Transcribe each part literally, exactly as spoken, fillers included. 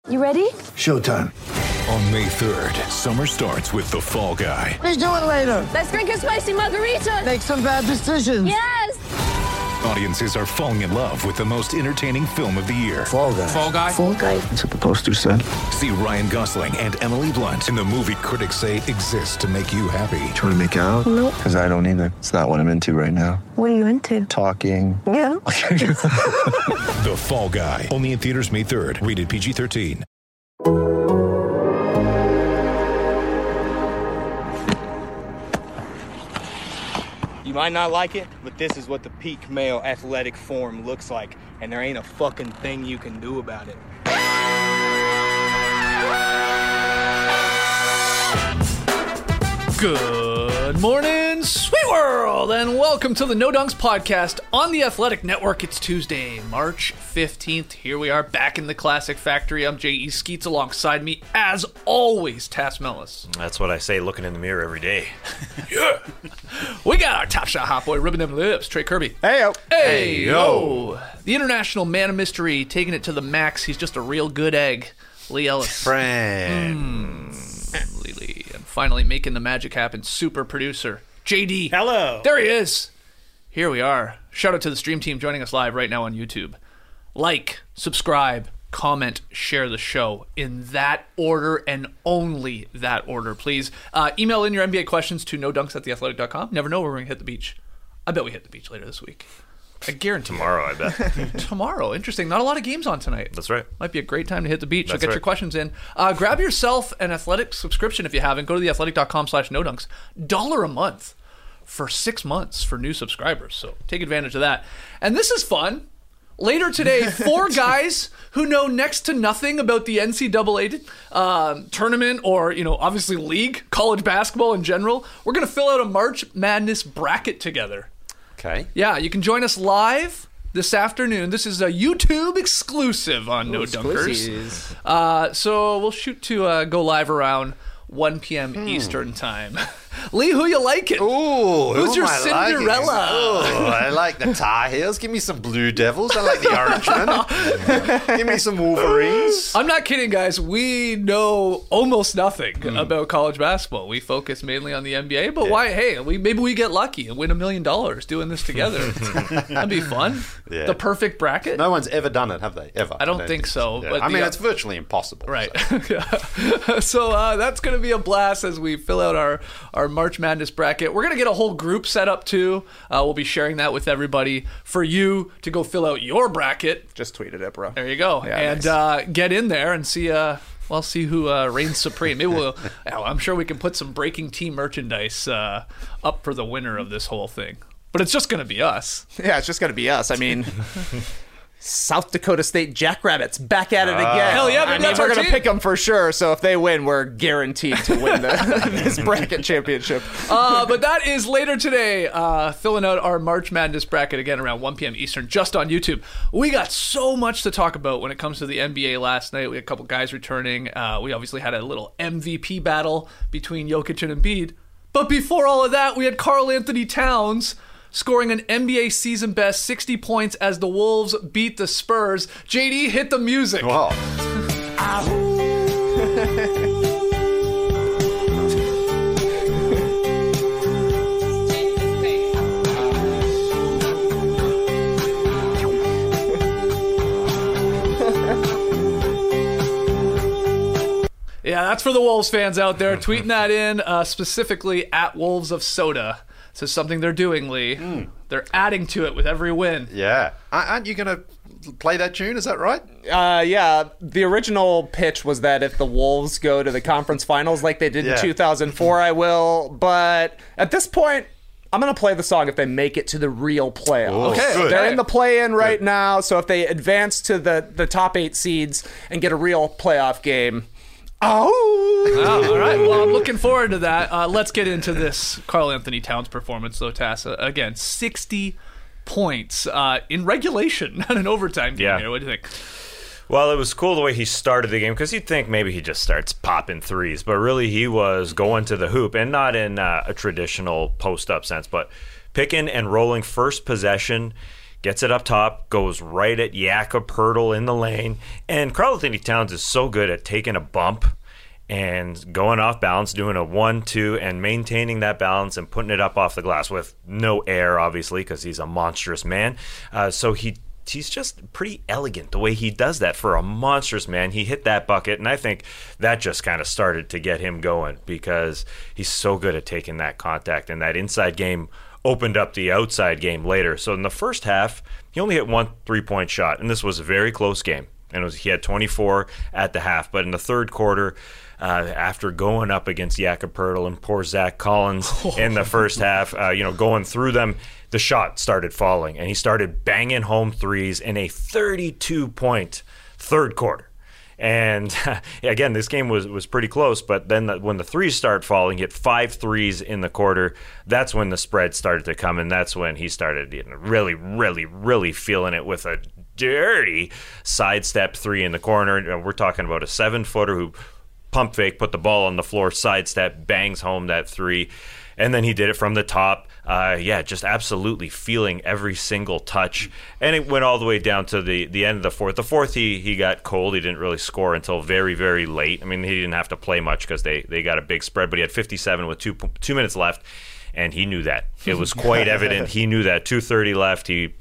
You ready? Showtime. On May third, summer starts with The Fall Guy. Let's do it later. Let's drink a spicy margarita. Make some bad decisions. Yes! Audiences are falling in love with the most entertaining film of the year. Fall Guy. Fall Guy? Fall Guy. That's what the poster said. See Ryan Gosling and Emily Blunt in the movie critics say exists to make you happy. Trying to make it out? Nope. Because I don't either. It's not what I'm into right now. What are you into? Talking. Yeah. The Fall Guy. Only in theaters May third. Rated P G thirteen. You might not like it, but this is what the peak male athletic form looks like, and there ain't a fucking thing you can do about it. Good morning, sweet world, and welcome to the No Dunks podcast on the Athletic Network. It's Tuesday, March fifteenth. Here we are back in the Classic Factory. I'm J E Skeets, alongside me, as always, Tass Mellis. That's what I say looking in the mirror every day. Yeah. We got our top shot hot boy, ribbon them lips, Trey Kirby. Hey, yo. Hey, yo. The international man of mystery, taking it to the max. He's just a real good egg. Lee Ellis. Friend. Mm. Lee. And finally making the magic happen, super producer, J D. Hello. There he is. Here we are. Shout out to the stream team joining us live right now on YouTube. Like, subscribe, comment, share the show in that order and only that order, please. Uh, email in your N B A questions to no dunks at the athletic dot com. Never know where we're going to hit the beach. I bet we hit the beach later this week. I guarantee. Tomorrow, I bet. Tomorrow. Interesting. Not a lot of games on tonight. That's right. Might be a great time to hit the beach. That's So get right. your questions in. Uh, grab yourself an Athletic subscription if you haven't. Go to the athletic dot com slash no dunks. Dollar a month for six months for new subscribers. So take advantage of that. And this is fun. Later today, four guys who know next to nothing about the N C double A um, tournament or, you know, obviously league, college basketball in general. We're going to fill out a March Madness bracket together. Okay. Yeah, you can join us live this afternoon. This is a YouTube exclusive on No Dunkers. Uh, so we'll shoot to uh, go live around one p.m. Hmm. Eastern time. Lee, who you liking? Ooh, Who's who your am I Cinderella? liking? Oh, I like the Tar Heels. Give me some Blue Devils. I like the Orangemen. Give me some Wolverines. I'm not kidding, guys. We know almost nothing Hmm. about college basketball. We focus mainly on the N B A, but Yeah. why? Hey, we, maybe we get lucky and win a million dollars doing this together. That'd be fun. Yeah. The perfect bracket. No one's ever done it, have they? Ever? I don't think so, Yeah. but I the- mean, it's virtually impossible. Right. so. So uh, that's going to be a blast as we fill out our, our March Madness bracket. We're going to get a whole group set up too. Uh, we'll be sharing that with everybody for you to go fill out your bracket. Just tweeted it, bro. There you go. Yeah, and nice. uh, get in there and see uh, well, see who uh, reigns supreme. Maybe we'll, I'm sure we can put some Breaking Team merchandise uh, up for the winner of this whole thing. But it's just going to be us. Yeah, it's just going to be us. I mean, South Dakota State Jackrabbits back at it again. Hell yeah, I man, mean, that's we're our going to team. pick them for sure. So if they win, we're guaranteed to win the, this bracket championship. Uh, but that is later today, uh, filling out our March Madness bracket again around one p.m. Eastern, just on YouTube. We got so much to talk about when it comes to the N B A last night. We had a couple guys returning. Uh, we obviously had a little M V P battle between Jokic and Embiid. But before all of that, we had Karl Anthony Towns scoring an N B A season best sixty points as the Wolves beat the Spurs. J D, hit the music. Wow. Yeah, that's for the Wolves fans out there. Tweeting that in, uh, specifically at Wolves of Soda. So something they're doing, Lee. Mm. They're adding to it with every win. Yeah. Aren't you going to play that tune? Is that right? Uh, yeah, the original pitch was that if the Wolves go to the conference finals like they did Yeah. in two thousand four, I will. But at this point, I'm going to play the song if they make it to the real playoffs. Okay, good. They're in the play-in right now, so if they advance to the, the top eight seeds and get a real playoff game, oh! Oh, all right. Well, I'm looking forward to that. Uh, let's get into this Karl Anthony Towns performance, though, Tassa. Again, sixty points uh, in regulation, not an overtime game Yeah. here. What do you think? Well, it was cool the way he started the game because you'd think maybe he just starts popping threes, but really he was going to the hoop, and not in uh, a traditional post-up sense, but picking and rolling first possession, gets it up top, goes right at Jakob Poeltl in the lane. And Karl-Anthony Towns is so good at taking a bump and going off balance, doing a one two, and maintaining that balance and putting it up off the glass with no air, obviously, because he's a monstrous man. Uh, so he he's just pretty elegant the way he does that for a monstrous man. He hit that bucket, and I think that just kind of started to get him going because he's so good at taking that contact, and that inside game opened up the outside game later. So in the first half, he only hit one three-point shot, and this was a very close game. And it was, he had twenty-four at the half. But in the third quarter, uh, after going up against Jakob Poeltl and poor Zach Collins in the first half, uh, you know, going through them, the shot started falling. And he started banging home threes in a thirty-two point third quarter. And again, this game was, was pretty close, but then the, when the threes started falling, he hit five threes in the quarter. That's when the spread started to come, and that's when he started you know, really, really, really feeling it with a dirty sidestep three in the corner. We're talking about a seven-footer who pump fake, put the ball on the floor, sidestep, bangs home that three. And then he did it from the top. Uh, yeah, just absolutely feeling every single touch. And it went all the way down to the, the end of the fourth. The fourth, he he got cold. He didn't really score until very, very late. I mean, he didn't have to play much because they, they got a big spread. But he had fifty-seven with two two minutes left. And he knew that. It was quite evident. He knew that. two thirty left. He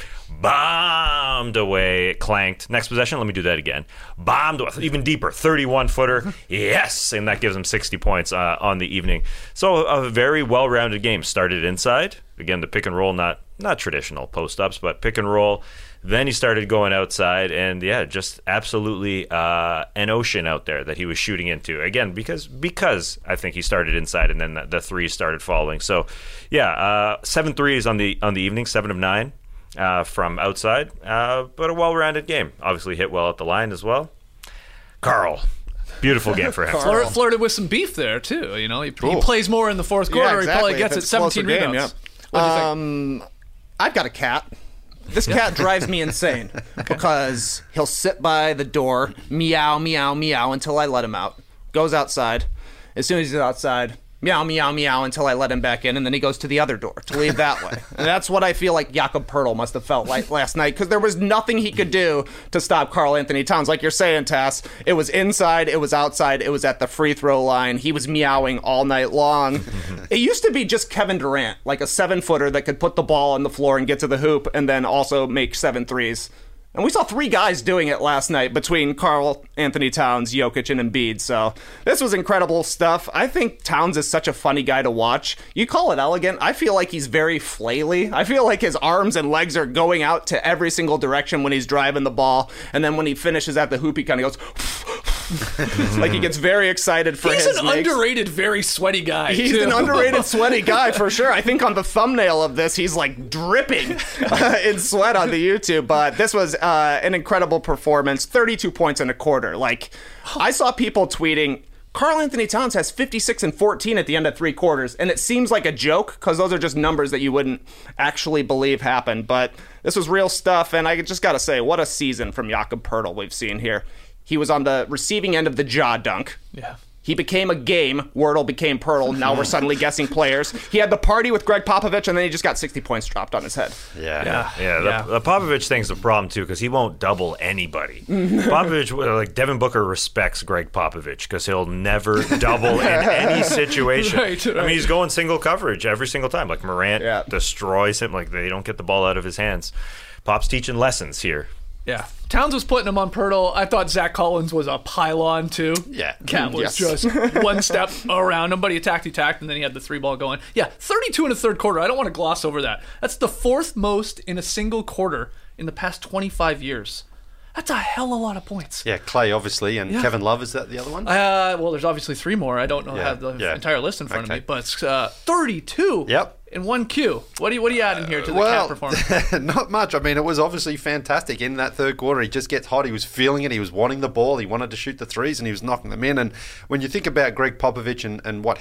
bombed away. It clanked. Next possession, let me do that again. Bombed away. Even deeper. thirty-one footer. Yes. And that gives him sixty points uh, on the evening. So a very well-rounded game. Started inside. Again, the pick and roll, not not traditional post-ups, but pick and roll. Then he started going outside, and yeah, just absolutely uh, an ocean out there that he was shooting into. Again, because because I think he started inside, and then the, the threes started falling. So, yeah, uh, seven threes on the on the evening, seven of nine uh, from outside, uh, but a well-rounded game. Obviously, hit well at the line as well. Carl. Beautiful game for him. Flirt, flirted with some beef there, too. You know, he, he plays more in the fourth quarter. Yeah, exactly. He probably gets it seventeen game, rebounds. Yeah. What do you um, think? I've got a cat. This cat drives me insane because he'll sit by the door, meow, meow, meow until I let him out. Goes outside. As soon as he's outside, meow, meow, meow until I let him back in, and then he goes to the other door to leave that way. And that's what I feel like Jakob Poeltl must have felt like last night because there was nothing he could do to stop Karl-Anthony Towns. Like you're saying, Tass, it was inside, it was outside, it was at the free throw line. He was meowing all night long. It used to be just Kevin Durant, like a seven-footer that could put the ball on the floor and get to the hoop and then also make seven threes. And we saw three guys doing it last night between Karl-Anthony Towns, Jokic, and Embiid. So this was incredible stuff. I think Towns is such a funny guy to watch. You call it elegant. I feel like he's very flaily. I feel like his arms and legs are going out to every single direction when he's driving the ball. And then when he finishes at the hoop, he kind of goes... like he gets very excited for He's his an makes. underrated, very sweaty guy. He's too. an underrated, sweaty guy for sure. I think on the thumbnail of this, he's like dripping uh, in sweat on the YouTube. But this was uh, an incredible performance. thirty-two points in a quarter. Like, I saw people tweeting, Karl-Anthony Towns has fifty-six and fourteen at the end of three quarters. And it seems like a joke because those are just numbers that you wouldn't actually believe happened. But this was real stuff. And I just got to say, what a season from Jakob Poeltl we've seen here. He was on the receiving end of the jaw dunk. Yeah. He became a game. Wordle became Poeltl. Now we're suddenly guessing players. He had the party with Greg Popovich, and then he just got sixty points dropped on his head. Yeah, Yeah. yeah. The, Yeah. the Popovich thing's a problem too because he won't double anybody. Popovich, like Devin Booker, respects Greg Popovich because he'll never double in any situation. Right, right. I mean, he's going single coverage every single time. Like Morant Yeah. destroys him. Like they don't get the ball out of his hands. Pop's teaching lessons here. Yeah. Towns was putting him on Poeltl. I thought Zach Collins was a pylon, too. Yeah. Cat was Yes. just one step around him, but he attacked, he attacked, and then he had the three ball going. Yeah, thirty-two in a third quarter. I don't want to gloss over that. That's the fourth most in a single quarter in the past twenty-five years. That's a hell of a lot of points. Yeah, Clay, obviously, and Yeah. Kevin Love, is that the other one? Uh, well, there's obviously three more. I don't know Yeah, have the yeah. entire list in front Okay. of me, but it's uh, thirty-two Yep. in one Q. What do you what do you add in here to the well, cat performance? not much. I mean, it was obviously fantastic in that third quarter. He just gets hot. He was feeling it. He was wanting the ball. He wanted to shoot the threes, and he was knocking them in. And when you think about Greg Popovich and, and what he's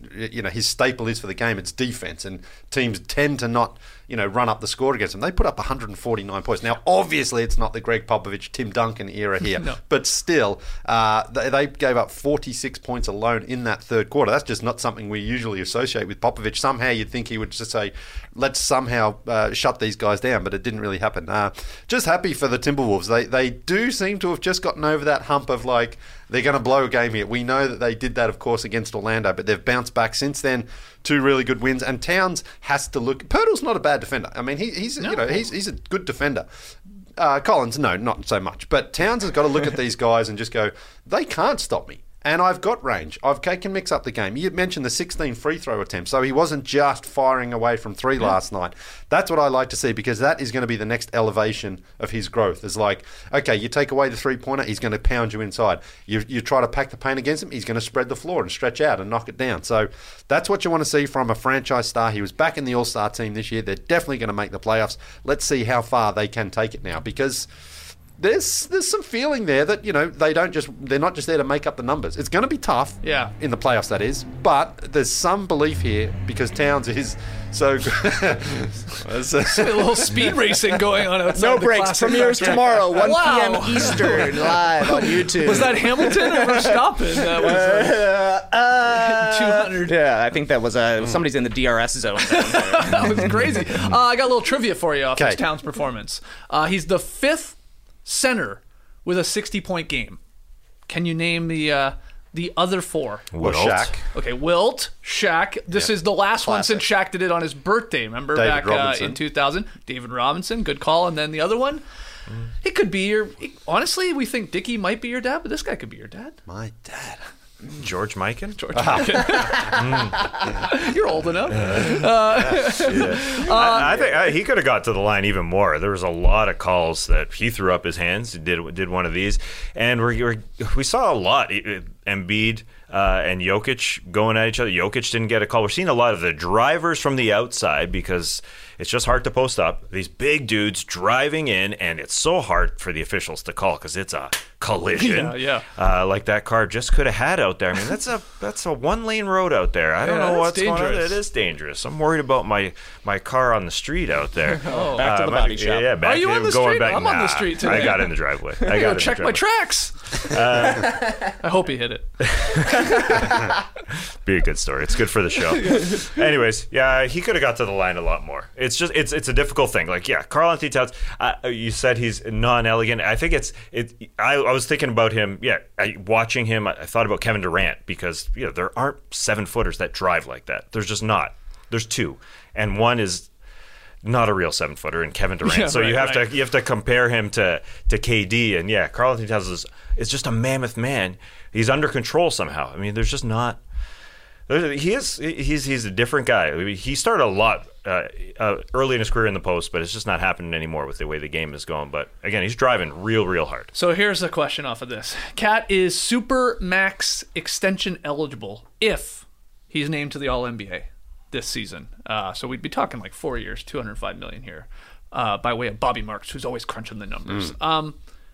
you know his staple is for the game. It's defense, and teams tend to not you know run up the score against them. They put up one hundred forty-nine points. Now, obviously, it's not the Greg Popovich, Tim Duncan era here, No. but still, uh, they, they gave up forty-six points alone in that third quarter. That's just not something we usually associate with Popovich. Somehow, you'd think he would just say, "Let's somehow uh, shut these guys down," but it didn't really happen. Uh, just happy for the Timberwolves. They they do seem to have just gotten over that hump of like they're going to blow a game here. We know that they did that, of course, against Orlando, but they've bounced back since then. Two really good wins, and Towns has to look. Pirtle's not a bad defender. I mean, he, he's No. you know he's he's a good defender. Uh, Collins, no, not so much. But Towns has got to look at these guys and just go, they can't stop me. And I've got range. I've I can mix up the game. You mentioned the sixteen free throw attempts, so he wasn't just firing away from three yeah. last night. That's what I like to see, because that is going to be the next elevation of his growth. It's like, okay, you take away the three-pointer, he's going to pound you inside. You you try to pack the paint against him, he's going to spread the floor and stretch out and knock it down. So that's what you want to see from a franchise star. He was back in the All-Star team this year. They're definitely going to make the playoffs. Let's see how far they can take it now, because There's there's some feeling there that you know they don't just they're not just there to make up the numbers. It's going to be tough, yeah, in the playoffs, that is. But there's some belief here because Towns is so good. There's a, a little speed racing going on outside. No the breaks. classic Premieres factory. tomorrow, one Wow. p.m. Eastern, live on YouTube. Was that Hamilton or Verstappen? That was uh, uh, two hundred. Yeah, I think that was uh, somebody's in the D R S zone. That was crazy. Uh, I got a little trivia for you off Okay. his Towns performance. Uh, he's the fifth center with a sixty-point game. Can you name the uh, the other four? Well, Wilt. Shaq. Okay, Wilt, Shaq. This Yeah. is the last one Classic. since Shaq did it on his birthday. Remember David back uh, Robinson. in two thousand? David Robinson, good call. And then the other one, Mm. it could be your. Honestly, we think Dickie might be your dad, but this guy could be your dad. My dad. George Mikan? George Mikan. You're old enough. I, I think uh, he could have got to the line even more. There was a lot of calls that he threw up his hands, did did one of these, and we we we saw a lot. Embiid uh, and Jokic going at each other. Jokic didn't get a call. We're seeing a lot of the drivers from the outside because it's just hard to post up. These big dudes driving in, and it's so hard for the officials to call because it's a collision. Yeah, yeah. Uh, like that car just could have had out there. I mean, that's a that's a one lane road out there. I don't Yeah, know that's what's going on. dangerous. It is dangerous. I'm worried about my my car on the street out there. Oh. Back to the my- body shop. Yeah, back Are you to on the going street? back. I'm on the Nah, street today. I got in the driveway. I I got go in the check my driveway. tracks. I hope he hit it. Be a good story. It's good for the show. Anyways, yeah, he could have got to the line a lot more. It's just it's it's a difficult thing. Like, yeah, Karl Anthony Towns. Uh, you said he's non-elegant. I think it's it. I, I was thinking about him. Yeah, I, watching him, I, I thought about Kevin Durant because you know there aren't seven footers that drive like that. There's just not. There's two, and one is not a real seven footer in Kevin Durant. Yeah, so right, you have right. to you have to compare him to to K D, and yeah, Karl Anthony Towns is, is just a mammoth man. He's under control somehow. I mean, there's just not. there's- He is he's he's a different guy. I mean, he started a lot uh, uh, early in his career in the post, but it's just not happening anymore with the way the game is going. But again, he's driving real real hard. So here's the question off of this. Cat is super max extension eligible if he's named to the All N B A this season. Uh, so we'd be talking like four years, two hundred five million dollars here, uh, by way of Bobby Marks, who's always crunching the numbers. Um,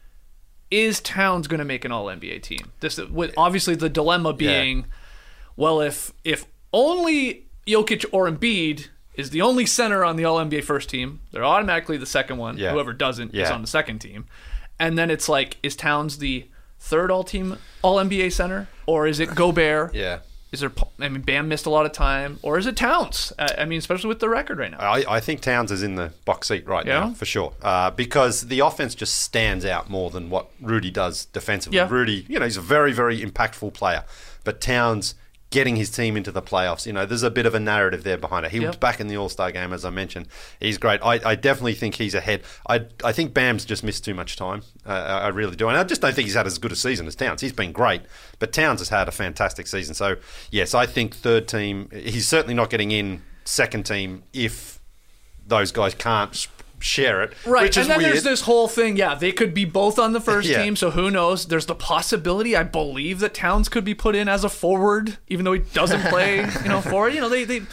is Towns going to make an All N B A team? This with obviously the dilemma being, well, if if only Jokic or Embiid is the only center on the All N B A first team, they're automatically the second one. Yeah. Whoever doesn't is Yeah. on the second team. And then it's like, is Towns the third all-team All N B A center, or is it Gobert? Yeah. Is there? I mean, Bam missed a lot of time, or is it Towns? I I mean, especially with the record right now. I, I think Towns is in the box seat right Yeah? now, for sure. Uh, because the offense just stands out more than what Rudy does defensively. Yeah. Rudy, you know, he's a very, very impactful player. But Towns getting his team into the playoffs, you know, there's a bit of a narrative there behind it. He Yep. was back in the All-Star game, as I mentioned. He's great. I, I definitely think he's ahead. I I think Bam's just missed too much time. Uh, I I really do. And I just don't think he's had as good a season as Towns. He's been great, but Towns has had a fantastic season. So, yes, I think third team, he's certainly not getting in second team if those guys can't s- share it. Right, which is and then weird. there's this whole thing. Yeah, they could be both on the first Yeah. team, so who knows? There's the possibility, I believe, that Towns could be put in as a forward, even though he doesn't play, you know, forward. You know, they they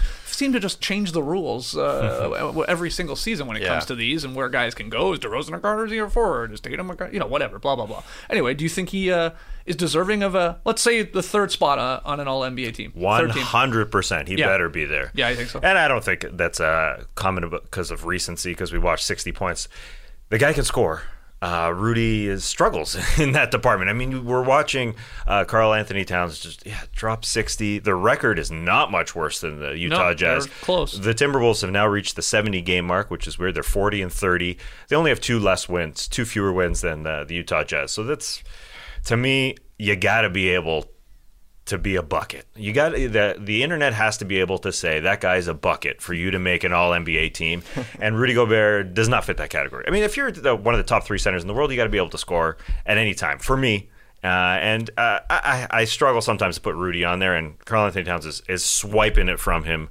seem to just change the rules uh, every single season when it Yeah. comes to these and where guys can go. Is DeRozan a guard or is he a forward? Is Tatum a guard? You know, whatever, blah, blah, blah. Anyway, do you think he uh, is deserving of a, let's say, the third spot uh, on an all N B A team? One Third team. hundred percent. He Yeah. better be there. Yeah, I think so. And I don't think that's a comment because of recency, because we watched sixty points. The guy can score. Uh, Rudy is struggles in that department. I mean, we're watching uh, Karl Anthony Towns just yeah, drop sixty. The record is not much worse than the Utah No, Jazz. they're close. The Timberwolves have now reached the seventy game mark, which is weird. They're forty and thirty. They only have two less wins, two fewer wins than uh, the Utah Jazz. So that's, to me, you got to be able to be a bucket. You got the the internet has to be able to say that guy's a bucket for you to make an all N B A team, and Rudy Gobert does not fit that category. I mean, if you're the, one of the top three centers in the world, you got to be able to score at any time. For me, uh, and uh, I, I struggle sometimes to put Rudy on there, and Karl Anthony Towns is, is swiping it from him,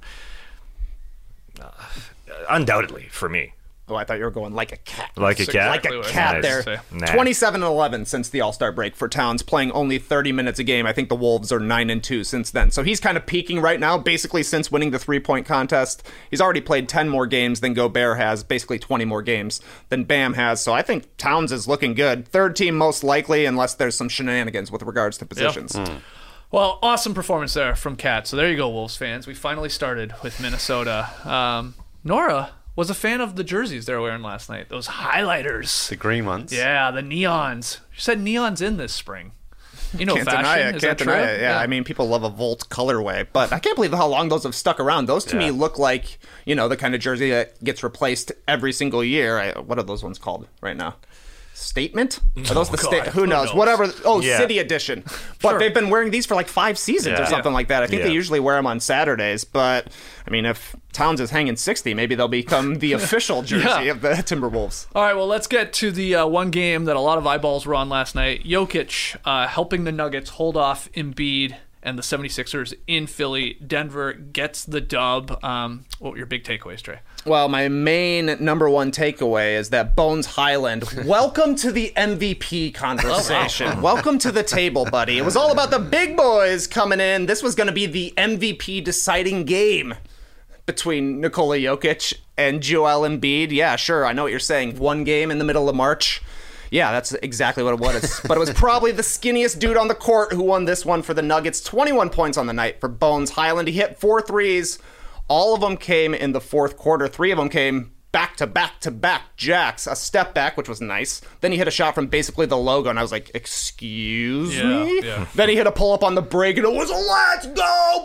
uh, undoubtedly for me. Oh, I thought you were going like a cat. Like a cat? Like a Exactly cat what I was there. gonna say. Nah. twenty-seven and eleven since the All-Star break for Towns, playing only thirty minutes a game. I think the Wolves are nine and two since then. So he's kind of peaking right now, basically since winning the three-point contest. He's already played ten more games than Gobert has, basically twenty more games than Bam has. So I think Towns is looking good. Third team most likely, unless there's some shenanigans with regards to positions. Well, awesome performance there from Kat. So there you go, Wolves fans. We finally started with Minnesota. Um, Nora was a fan of the jerseys they were wearing last night. Those highlighters. The green ones. Yeah, the neons. She said neons in this spring. You know, Can't fashion. deny it. Is Can't that deny true? it. Yeah, I mean, people love a Volt colorway, but I can't believe how long those have stuck around. Those to me Yeah. look like, you know, the kind of jersey that gets replaced every single year. I, what are those ones called right now? Statement? Are those the God. sta- Who Who knows? knows? Whatever. Oh, Yeah. City Edition. But Sure. they've been wearing these for like five seasons or Yeah. something like that. I think Yeah. they usually wear them on Saturdays. But I mean, if Towns is hanging sixty, maybe they'll become the official jersey Yeah. of the Timberwolves. All right, well, let's get to the uh, one game that a lot of eyeballs were on last night. Jokic uh, helping the Nuggets hold off Embiid and the seventy-sixers in Philly. Denver gets the dub. Um, what were your big takeaways, Trey? Well, my main number one takeaway is that Bones Highland, welcome to the M V P conversation. Welcome to the table, buddy. It was all about the big boys coming in. This was going to be the M V P deciding game between Nikola Jokic and Joel Embiid. Yeah, sure, I know what you're saying. One game in the middle of March. Yeah, that's exactly what it was. But it was probably the skinniest dude on the court who won this one for the Nuggets. twenty-one points on the night for Bones Highland. He hit four threes. All of them came in the fourth quarter. Three of them came back to back to back jacks. A step back, which was nice. Then he hit a shot from basically the logo, and I was like, excuse Yeah, me? yeah. Then he hit a pull up on the break, and it was a let's go,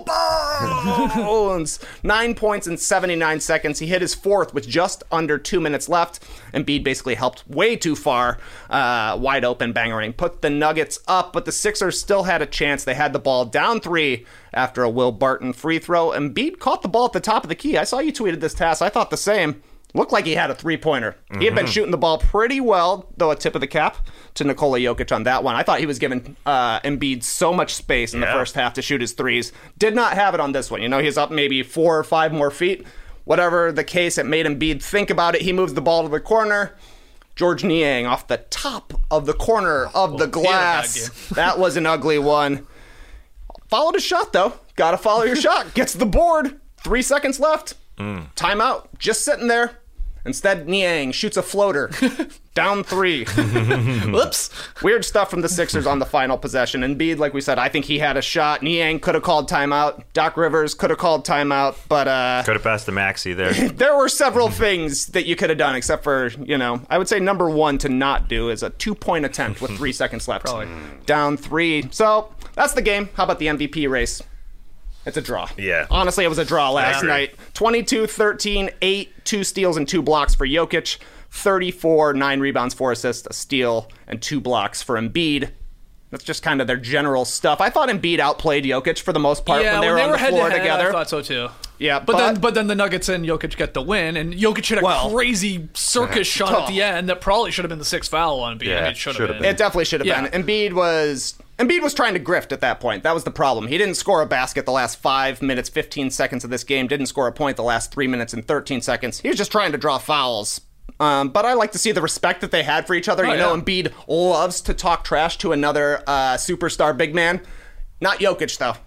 Bones! Nine points in seventy-nine seconds. He hit his fourth with just under two minutes left. Embiid basically helped way too far. Uh, wide open, bangerang. Put the Nuggets up, but the Sixers still had a chance. They had the ball down three after a Will Barton free throw. Embiid caught the ball at the top of the key. I saw you tweeted this, Tass. I thought the same. Looked like he had a three-pointer. He had been shooting the ball pretty well, though a tip of the cap to Nikola Jokic on that one. I thought he was giving uh, Embiid so much space in the Yeah. first half to shoot his threes. Did not have it on this one. You know, he's up maybe four or five more feet. Whatever the case, it made Embiid think about it. He moves the ball to the corner. George Niang off the top of the corner of the Well, he had a bad glass. game. That was an ugly one. Followed his shot, though. Gotta follow your shot. Gets the board. Three seconds left. Timeout. Just sitting there. Instead, Niang shoots a floater. Down three. Whoops. Weird stuff from the Sixers on the final possession. Embiid, like we said, I think he had a shot. Niang could have called timeout. Doc Rivers could have called timeout. But uh, Could have passed the maxi there. there were several things that you could have done, except for, you know, I would say number one to not do is a two-point attempt with three seconds left. Probably. Down three. So that's the game. How about the M V P race? It's a draw. Yeah. Honestly, it was a draw last agree. night. twenty-two thirteen, eight, two steals and two blocks for Jokic. thirty-four, nine rebounds, four assists, a steal, and two blocks for Embiid. That's just kind of their general stuff. I thought Embiid outplayed Jokic for the most part Yeah, when they were on the head floor to head, together. I thought so too. Yeah, but, but- then but then the Nuggets and Jokic get the win, and Jokic hit a Well- crazy circus shot at the end that probably should have been the sixth foul on Embiid. Yeah, I mean, it should should have have been. It definitely should have Yeah. been. Embiid was Embiid was trying to grift at that point. That was the problem. He didn't score a basket the last five minutes, fifteen seconds of this game. Didn't score a point the last three minutes and thirteen seconds. He was just trying to draw fouls. Um, but I like to see the respect that they had for each other. Oh, you know, yeah. Embiid loves to talk trash to another uh, superstar big man. Not Jokic, though.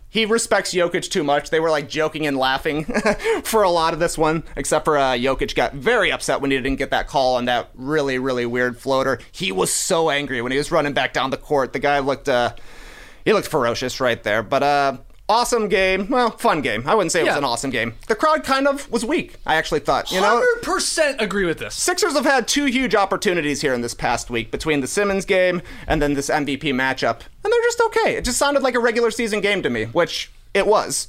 he respects Jokic too much. They were like joking and laughing for a lot of this one, except for uh, Jokic got very upset when he didn't get that call on that really, really weird floater. He was so angry when he was running back down the court. The guy looked, uh, he looked ferocious right there. But uh, awesome game. Well, fun game. I wouldn't say it Yeah. was an awesome game. The crowd kind of was weak, I actually thought. You know, one hundred percent agree with this. Sixers have had two huge opportunities here in this past week between the Simmons game and then this M V P matchup, and they're just okay. It just sounded like a regular season game to me, which it was.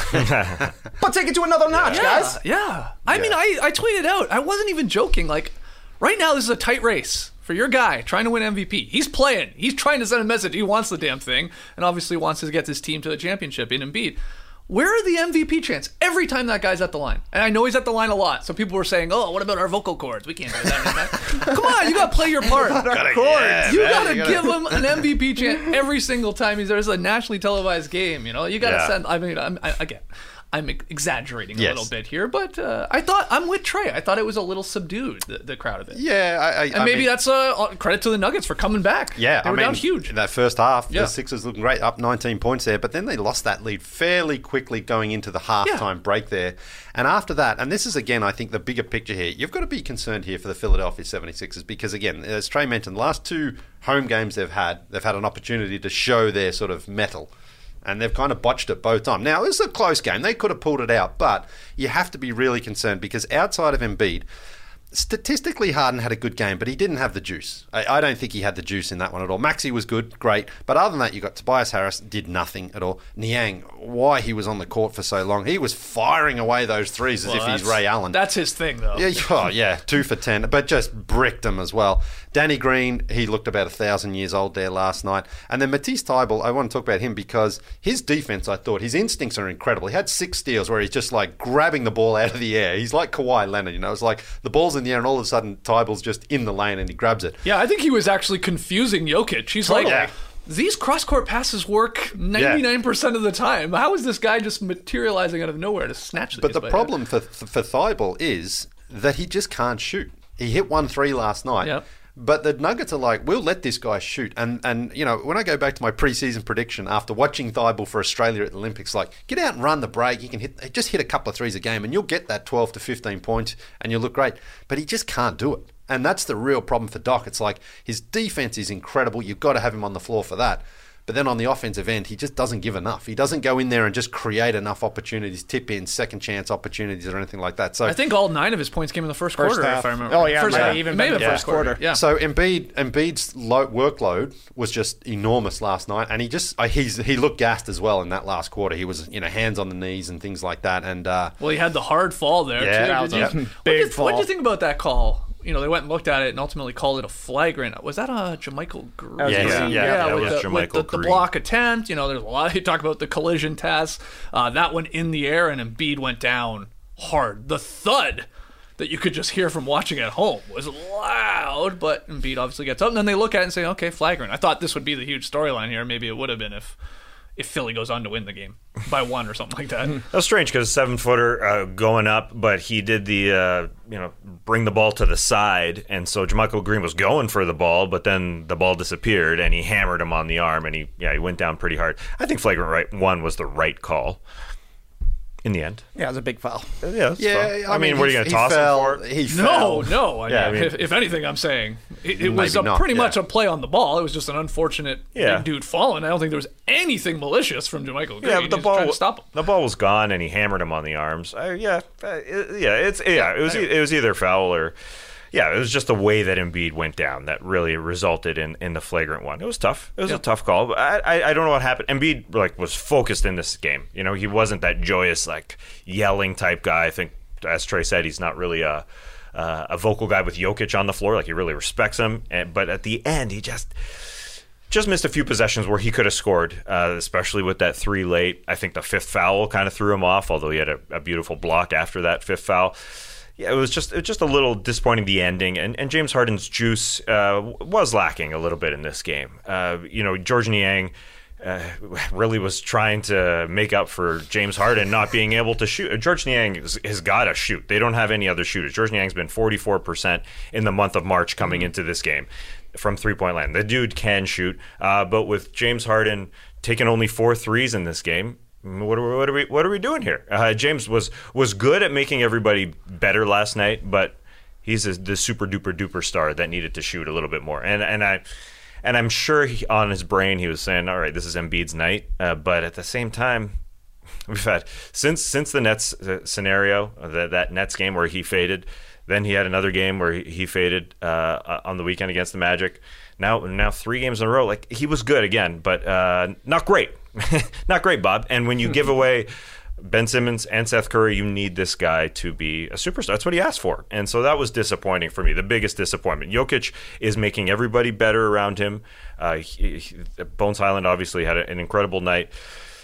But take it to another notch, Yeah, guys. yeah. I mean, I, I tweeted out. I wasn't even joking. Like, right now, this is a tight race for your guy trying to win M V P. He's playing. He's trying to send a message. He wants the damn thing, and obviously wants to get his team to the championship in Embiid. Where are the M V P chants every time that guy's at the line? And I know he's at the line a lot, so people were saying, oh, what about our vocal cords? We can't do that. Come on, you got to play your part. Gotta- yeah, You man, got to you gotta- give him an M V P chant every single time he's there's a nationally televised game. You know, you got to Yeah. send. I mean, I'm, I, again, I'm exaggerating a Yes. little bit here, but uh, I thought I'm with Trey. I thought it was a little subdued, the, the crowd of it. Yeah, I, I, And I maybe mean, that's a credit to the Nuggets for coming back. Yeah, they I were mean, down huge. That first half, Yeah. the Sixers looking great, up nineteen points there, but then they lost that lead fairly quickly going into the halftime Yeah. break there. And after that, and this is again, I think the bigger picture here, you've got to be concerned here for the Philadelphia seventy-sixers because again, as Trey mentioned, the last two home games they've had, they've had an opportunity to show their sort of mettle. And they've kind of botched it both times. Now, it was a close game. They could have pulled it out, but you have to be really concerned because outside of Embiid, statistically, Harden had a good game, but he didn't have the juice. I, I don't think he had the juice in that one at all. Maxey was good, great. But other than that, you got Tobias Harris, did nothing at all. Niang, why he was on the court for so long. He was firing away those threes as Well, if he's that's- Ray Allen. That's his thing, though. Yeah, oh, yeah, two for ten, but just bricked him as well. Danny Green, he looked about a thousand years old there last night. And then Matisse Thybulle, I want to talk about him because his defense, I thought, his instincts are incredible. He had six steals where he's just like grabbing the ball out of the air. He's like Kawhi Leonard, you know. It's like the ball's in the air and all of a sudden Tybulle's just in the lane and he grabs it. Yeah, I think he was actually confusing Jokic. He's Totally. like, these cross-court passes work ninety-nine percent of the time. How is this guy just materializing out of nowhere to snatch these? But the problem for for Thybulle is that he just can't shoot. He hit one three last night. Yep. But the Nuggets are like, we'll let this guy shoot. And, and you know, when I go back to my preseason prediction after watching Thybulle for Australia at the Olympics, like, get out and run the break. You can hit, just hit a couple of threes a game and you'll get that twelve to fifteen points and you'll look great. But he just can't do it. And that's the real problem for Doc. It's like his defense is incredible. You've got to have him on the floor for that. But then on the offensive end, he just doesn't give enough. He doesn't go in there and just create enough opportunities, tip in, second chance opportunities or anything like that. So I think all nine of his points came in the first, First quarter, half. if I remember. Oh, yeah, first might half. even Maybe been the the first first quarter. quarter. Yeah. So Embiid, Embiid's low workload was just enormous last night, and he just uh, he's he looked gassed as well in that last quarter. He was you know hands on the knees and things like that, and uh, Well, he had the hard fall there. Yeah, too. that Did was you- a What big did you, fall. What did you think about that call? You know, they went and looked at it and ultimately called it a flagrant. Was that a Jermichael Green? was Yeah, Green. yeah, yeah, that with, was the, with Jermichael the, the Green. block attempt. You know, there's a lot. You talk about the collision test. Uh, that one in the air, and Embiid went down hard. The thud that you could just hear from watching at home was loud, but Embiid obviously gets up, and then they look at it and say, okay, flagrant. I thought this would be the huge storyline here. Maybe it would have been if if Philly goes on to win the game by one or something like that. That's strange because seven footer uh, going up, but he did the uh, you know bring the ball to the side, and so Jermichael Green was going for the ball, but then the ball disappeared, and he hammered him on the arm, and he yeah he went down pretty hard. I think flagrant right one was the right call in the end. Yeah, it was a big foul. Yeah, that's yeah, fine. I, mean, what are he- you going to he toss fell, him for? He No, fell. no. I Yeah, mean, I mean- if, if anything, I'm saying it, it was Maybe a, not, pretty yeah. much a play on the ball. It was just an unfortunate Yeah. big dude falling. I don't think there was anything malicious from Jermichael Green. Yeah, but the He was ball trying to stop him. the ball was gone, and he hammered him on the arms. Uh, yeah, uh, it- yeah, it's yeah, it was e- it was either foul or yeah, it was just the way that Embiid went down that really resulted in, in the flagrant one. It was tough. It was Yeah. a tough call. But I, I I don't know what happened. Embiid like was focused in this game. You know, he wasn't that joyous like yelling type guy. I think as Trey said, he's not really a uh, a vocal guy with Jokic on the floor. Like he really respects him. And, but at the end, he just. Just missed a few possessions where he could have scored, uh, especially with that three late. I think the fifth foul kind of threw him off, although he had a, a beautiful block after that fifth foul. Yeah, it was just it was just a little disappointing, the ending. And, and James Harden's juice uh, was lacking a little bit in this game. Uh, you know, George Niang uh, really was trying to make up for James Harden not being able to shoot. George Niang has, has got to shoot. They don't have any other shooters. George Niang's been forty-four percent in the month of March coming mm-hmm. into this game from three-point land. The dude can shoot, uh, but with James Harden taking only four threes in this game, what are we, what are we, what are we doing here? Uh, James was was good at making everybody better last night, but he's a, the super duper duper star that needed to shoot a little bit more. And and I and I'm sure he, on his brain he was saying, all right, this is Embiid's night. Uh, but at the same time, we've had since since the Nets scenario, that that Nets game where he faded. Then he had another game where he, he faded uh, on the weekend against the Magic. Now, now three games in a row. Like, he was good again, but uh, not great. Not great, Bob. And when you give away Ben Simmons and Seth Curry, you need this guy to be a superstar. That's what he asked for. And so that was disappointing for me, the biggest disappointment. Jokic is making everybody better around him. Uh, he, he, Bones Highland obviously had an incredible night.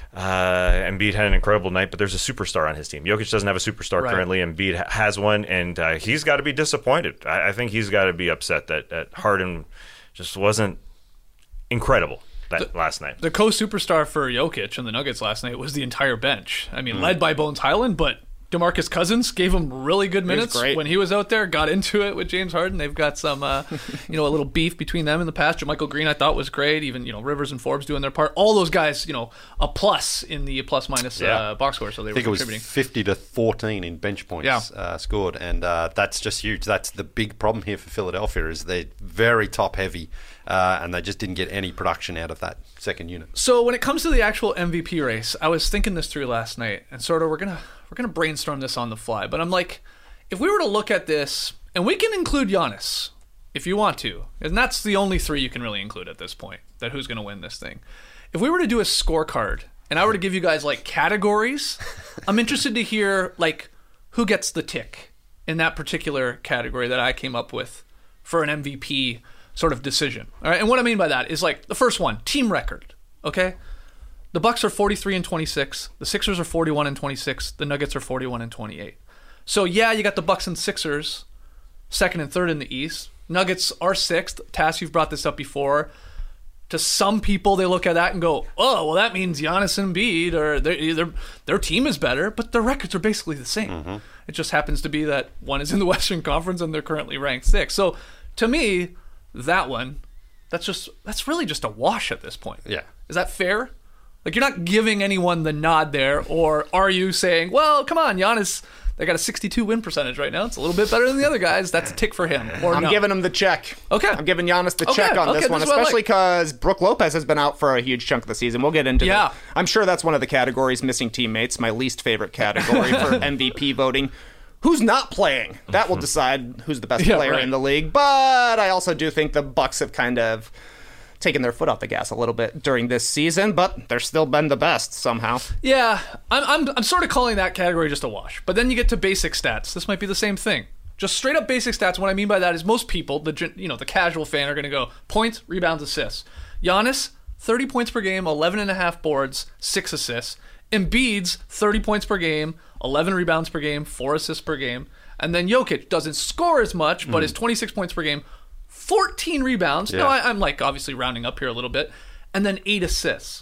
Uh, Embiid had an incredible night, but there's a superstar on his team. Jokic doesn't have a superstar right. currently. Embiid ha- has one, and uh, he's got to be disappointed. I, I think he's got to be upset that, that Harden just wasn't incredible that the, last night. The co-superstar for Jokic and the Nuggets last night was the entire bench. I mean, mm. led by Bones Highland, but DeMarcus Cousins gave him really good minutes he when he was out there, got into it with James Harden. They've got some, uh, you know, a little beef between them in the past. JaMychal Green, I thought, was great. Even, you know, Rivers and Forbes doing their part. All those guys, you know, a plus in the plus-minus yeah. uh, box score, so they I were think contributing. it was fifty to fourteen in bench points yeah. uh, scored, and uh, that's just huge. That's the big problem here for Philadelphia is they're very top-heavy, uh, and they just didn't get any production out of that second unit. So when it comes to the actual M V P race, I was thinking this through last night, and sort of we're gonna we're gonna brainstorm this on the fly. But I'm like, if we were to look at this, and we can include Giannis if you want to, and that's the only three you can really include at this point. That who's gonna win this thing? If we were to do a scorecard, and I were to give you guys like categories, I'm interested to hear like who gets the tick in that particular category that I came up with for an M V P sort of decision. All right, and what I mean by that is like the first one, team record. Okay, the Bucks are forty-three and twenty-six. The Sixers are forty-one and twenty-six. The Nuggets are forty-one and twenty-eight. So yeah, you got the Bucks and Sixers, second and third in the East. Nuggets are sixth. Tass, you've brought this up before. To some people, they look at that and go, "Oh, well, that means Giannis and Embiid, or their their team is better," but their records are basically the same. Mm-hmm. It just happens to be that one is in the Western Conference and they're currently ranked sixth. So to me, that one, that's just that's really just a wash at this point. Yeah. Is that fair? Like, you're not giving anyone the nod there, or are you saying, well, come on, Giannis, they got a sixty-two win percentage right now. It's a little bit better than the other guys. That's a tick for him. Or I'm no? giving him the check. Okay. I'm giving Giannis the Okay, check on okay, this one, this is what I especially like. because Brook Lopez has been out for a huge chunk of the season. We'll get into Yeah. that. I'm sure that's one of the categories, missing teammates, my least favorite category for M V P voting. Who's not playing? That will decide who's the best Yeah, player right. in the league. But I also do think the Bucks have kind of taken their foot off the gas a little bit during this season, but they're still been the best somehow. Yeah, I'm, I'm I'm sort of calling that category just a wash. But then you get to basic stats. This might be the same thing. Just straight up basic stats. What I mean by that is most people, the gen- you know the casual fan, are going to go points, rebounds, assists. Giannis, thirty points per game, eleven and a half boards, six assists. Embiid's thirty points per game, eleven rebounds per game, four assists per game. And then Jokic doesn't score as much, but Mm. is twenty-six points per game, fourteen rebounds. Yeah. No, I, I'm like obviously rounding up here a little bit. And then eight assists.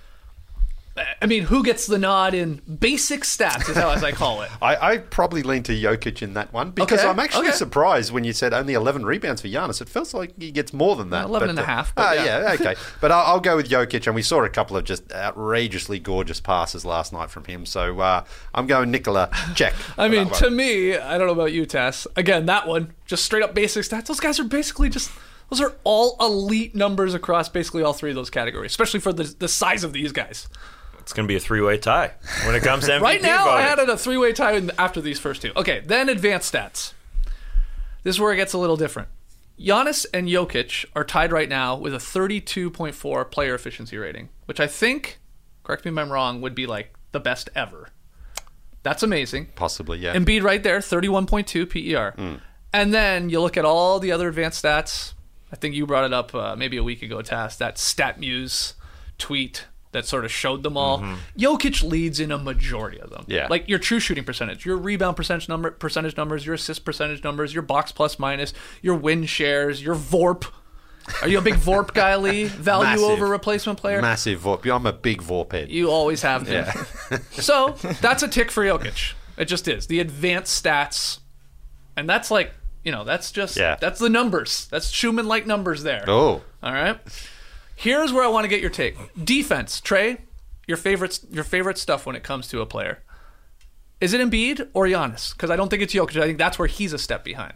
I mean, who gets the nod in basic stats is how as I call it. I, I probably lean to Jokic in that one because Okay, I'm actually okay. surprised when you said only eleven rebounds for Giannis. It feels like he gets more than that. eleven and a half, but uh, yeah. yeah, okay. But I'll, I'll go with Jokic, and we saw a couple of just outrageously gorgeous passes last night from him. So uh, I'm going Nikola. Check. I for mean, that to one. me, I don't know about you, Tess. Again, that one, just straight up basic stats. Those guys are basically just, those are all elite numbers across basically all three of those categories, especially for the, the size of these guys. It's going to be a three-way tie when it comes to M V P Right now, voting. I had it a three-way tie in- after these first two. Okay, then advanced stats. This is where it gets a little different. Giannis and Jokic are tied right now with a thirty-two point four player efficiency rating, which I think, correct me if I'm wrong, would be like the best ever. That's amazing. Possibly, yeah. Embiid right there, thirty-one point two P E R. Mm. And then you look at all the other advanced stats. I think you brought it up uh, maybe a week ago, Tass, that StatMuse tweet that sort of showed them all. Mm-hmm. Jokic leads in a majority of them. Yeah. Like your true shooting percentage, your rebound percentage number, percentage numbers, your assist percentage numbers, your box plus minus, your win shares, your V O R P. Are you a big V O R P guy, Lee? Value Massive. over replacement player? Massive V O R P. I'm a big V O R P head. You always have been. Yeah. So that's a tick for Jokic. It just is. The advanced stats. And that's like, you know, that's just, Yeah. that's the numbers. That's Schumann-like numbers there. Oh. All right. Here's where I want to get your take. Defense, Trey. your favorite your favorite stuff when it comes to a player. Is it Embiid or Giannis? Because I don't think it's Jokic. I think that's where he's a step behind.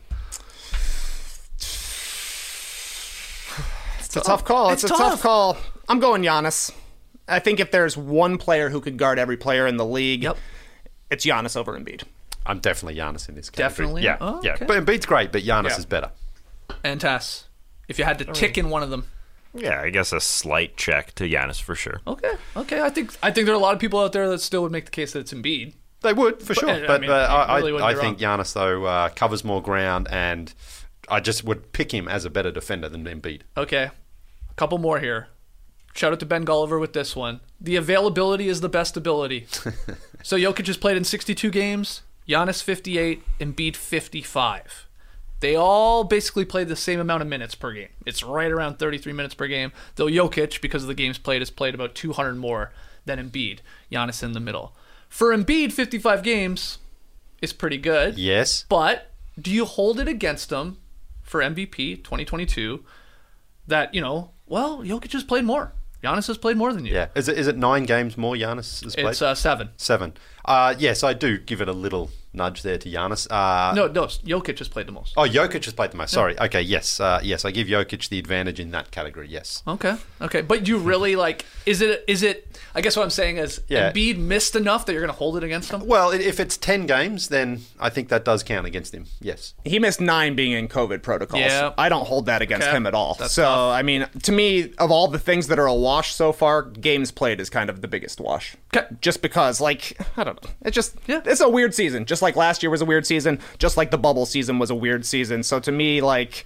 It's a tough call. It's, It's a tough. tough call. I'm going Giannis. I think if there's one player who could guard every player in the league, Yep. it's Giannis over Embiid. I'm definitely Giannis in this category. Definitely? Yeah, Oh, yeah. okay. But Embiid's great, but Giannis Yeah. is better. And Tass, if you had to tick in one of them. Yeah, I guess a slight check to Giannis for sure. Okay, okay. I think I think there are a lot of people out there that still would make the case that it's Embiid. They would, for But, sure. I But, mean, uh, you I, really wouldn't I, I be think Giannis, though, uh, covers more ground, and I just would pick him as a better defender than Embiid. Okay, a couple more here. Shout out to Ben Gulliver with this one. The availability is the best ability. So Jokic has played in sixty-two games, Giannis fifty-eight, Embiid fifty-five. They all basically played the same amount of minutes per game. It's right around thirty-three minutes per game, though Jokic, because of the games played, has played about two hundred more than Embiid. Giannis in the middle. For Embiid, fifty-five games is pretty good. Yes. But do you hold it against him for M V P twenty twenty-two that, you know, well, Jokic has played more. Giannis has played more than you. Yeah. Is it, is it nine games more Giannis has played? It's uh, seven. Seven. Uh, yes, I do give it a little nudge there to Giannis. Uh, No, no, Jokic has played the most. Oh, Jokic has played the most. Sorry. Okay, yes. Uh, yes, I give Jokic the advantage in that category, yes. Okay, okay. But you really, like, is it, is it, I guess what I'm saying is, Yeah. Embiid missed enough that you're going to hold it against him? Well, i- if it's ten games, then I think that does count against him, yes. He missed nine being in COVID protocols. Yeah. I don't hold that against Okay. him at all. That's so, tough. I mean, to me, of all the things that are a wash so far, games played is kind of the biggest wash. 'Kay. Just because, like, I don't know. It just, Yeah. it's a weird season. Just like last year was a weird season, just like the bubble season was a weird season. So to me, like,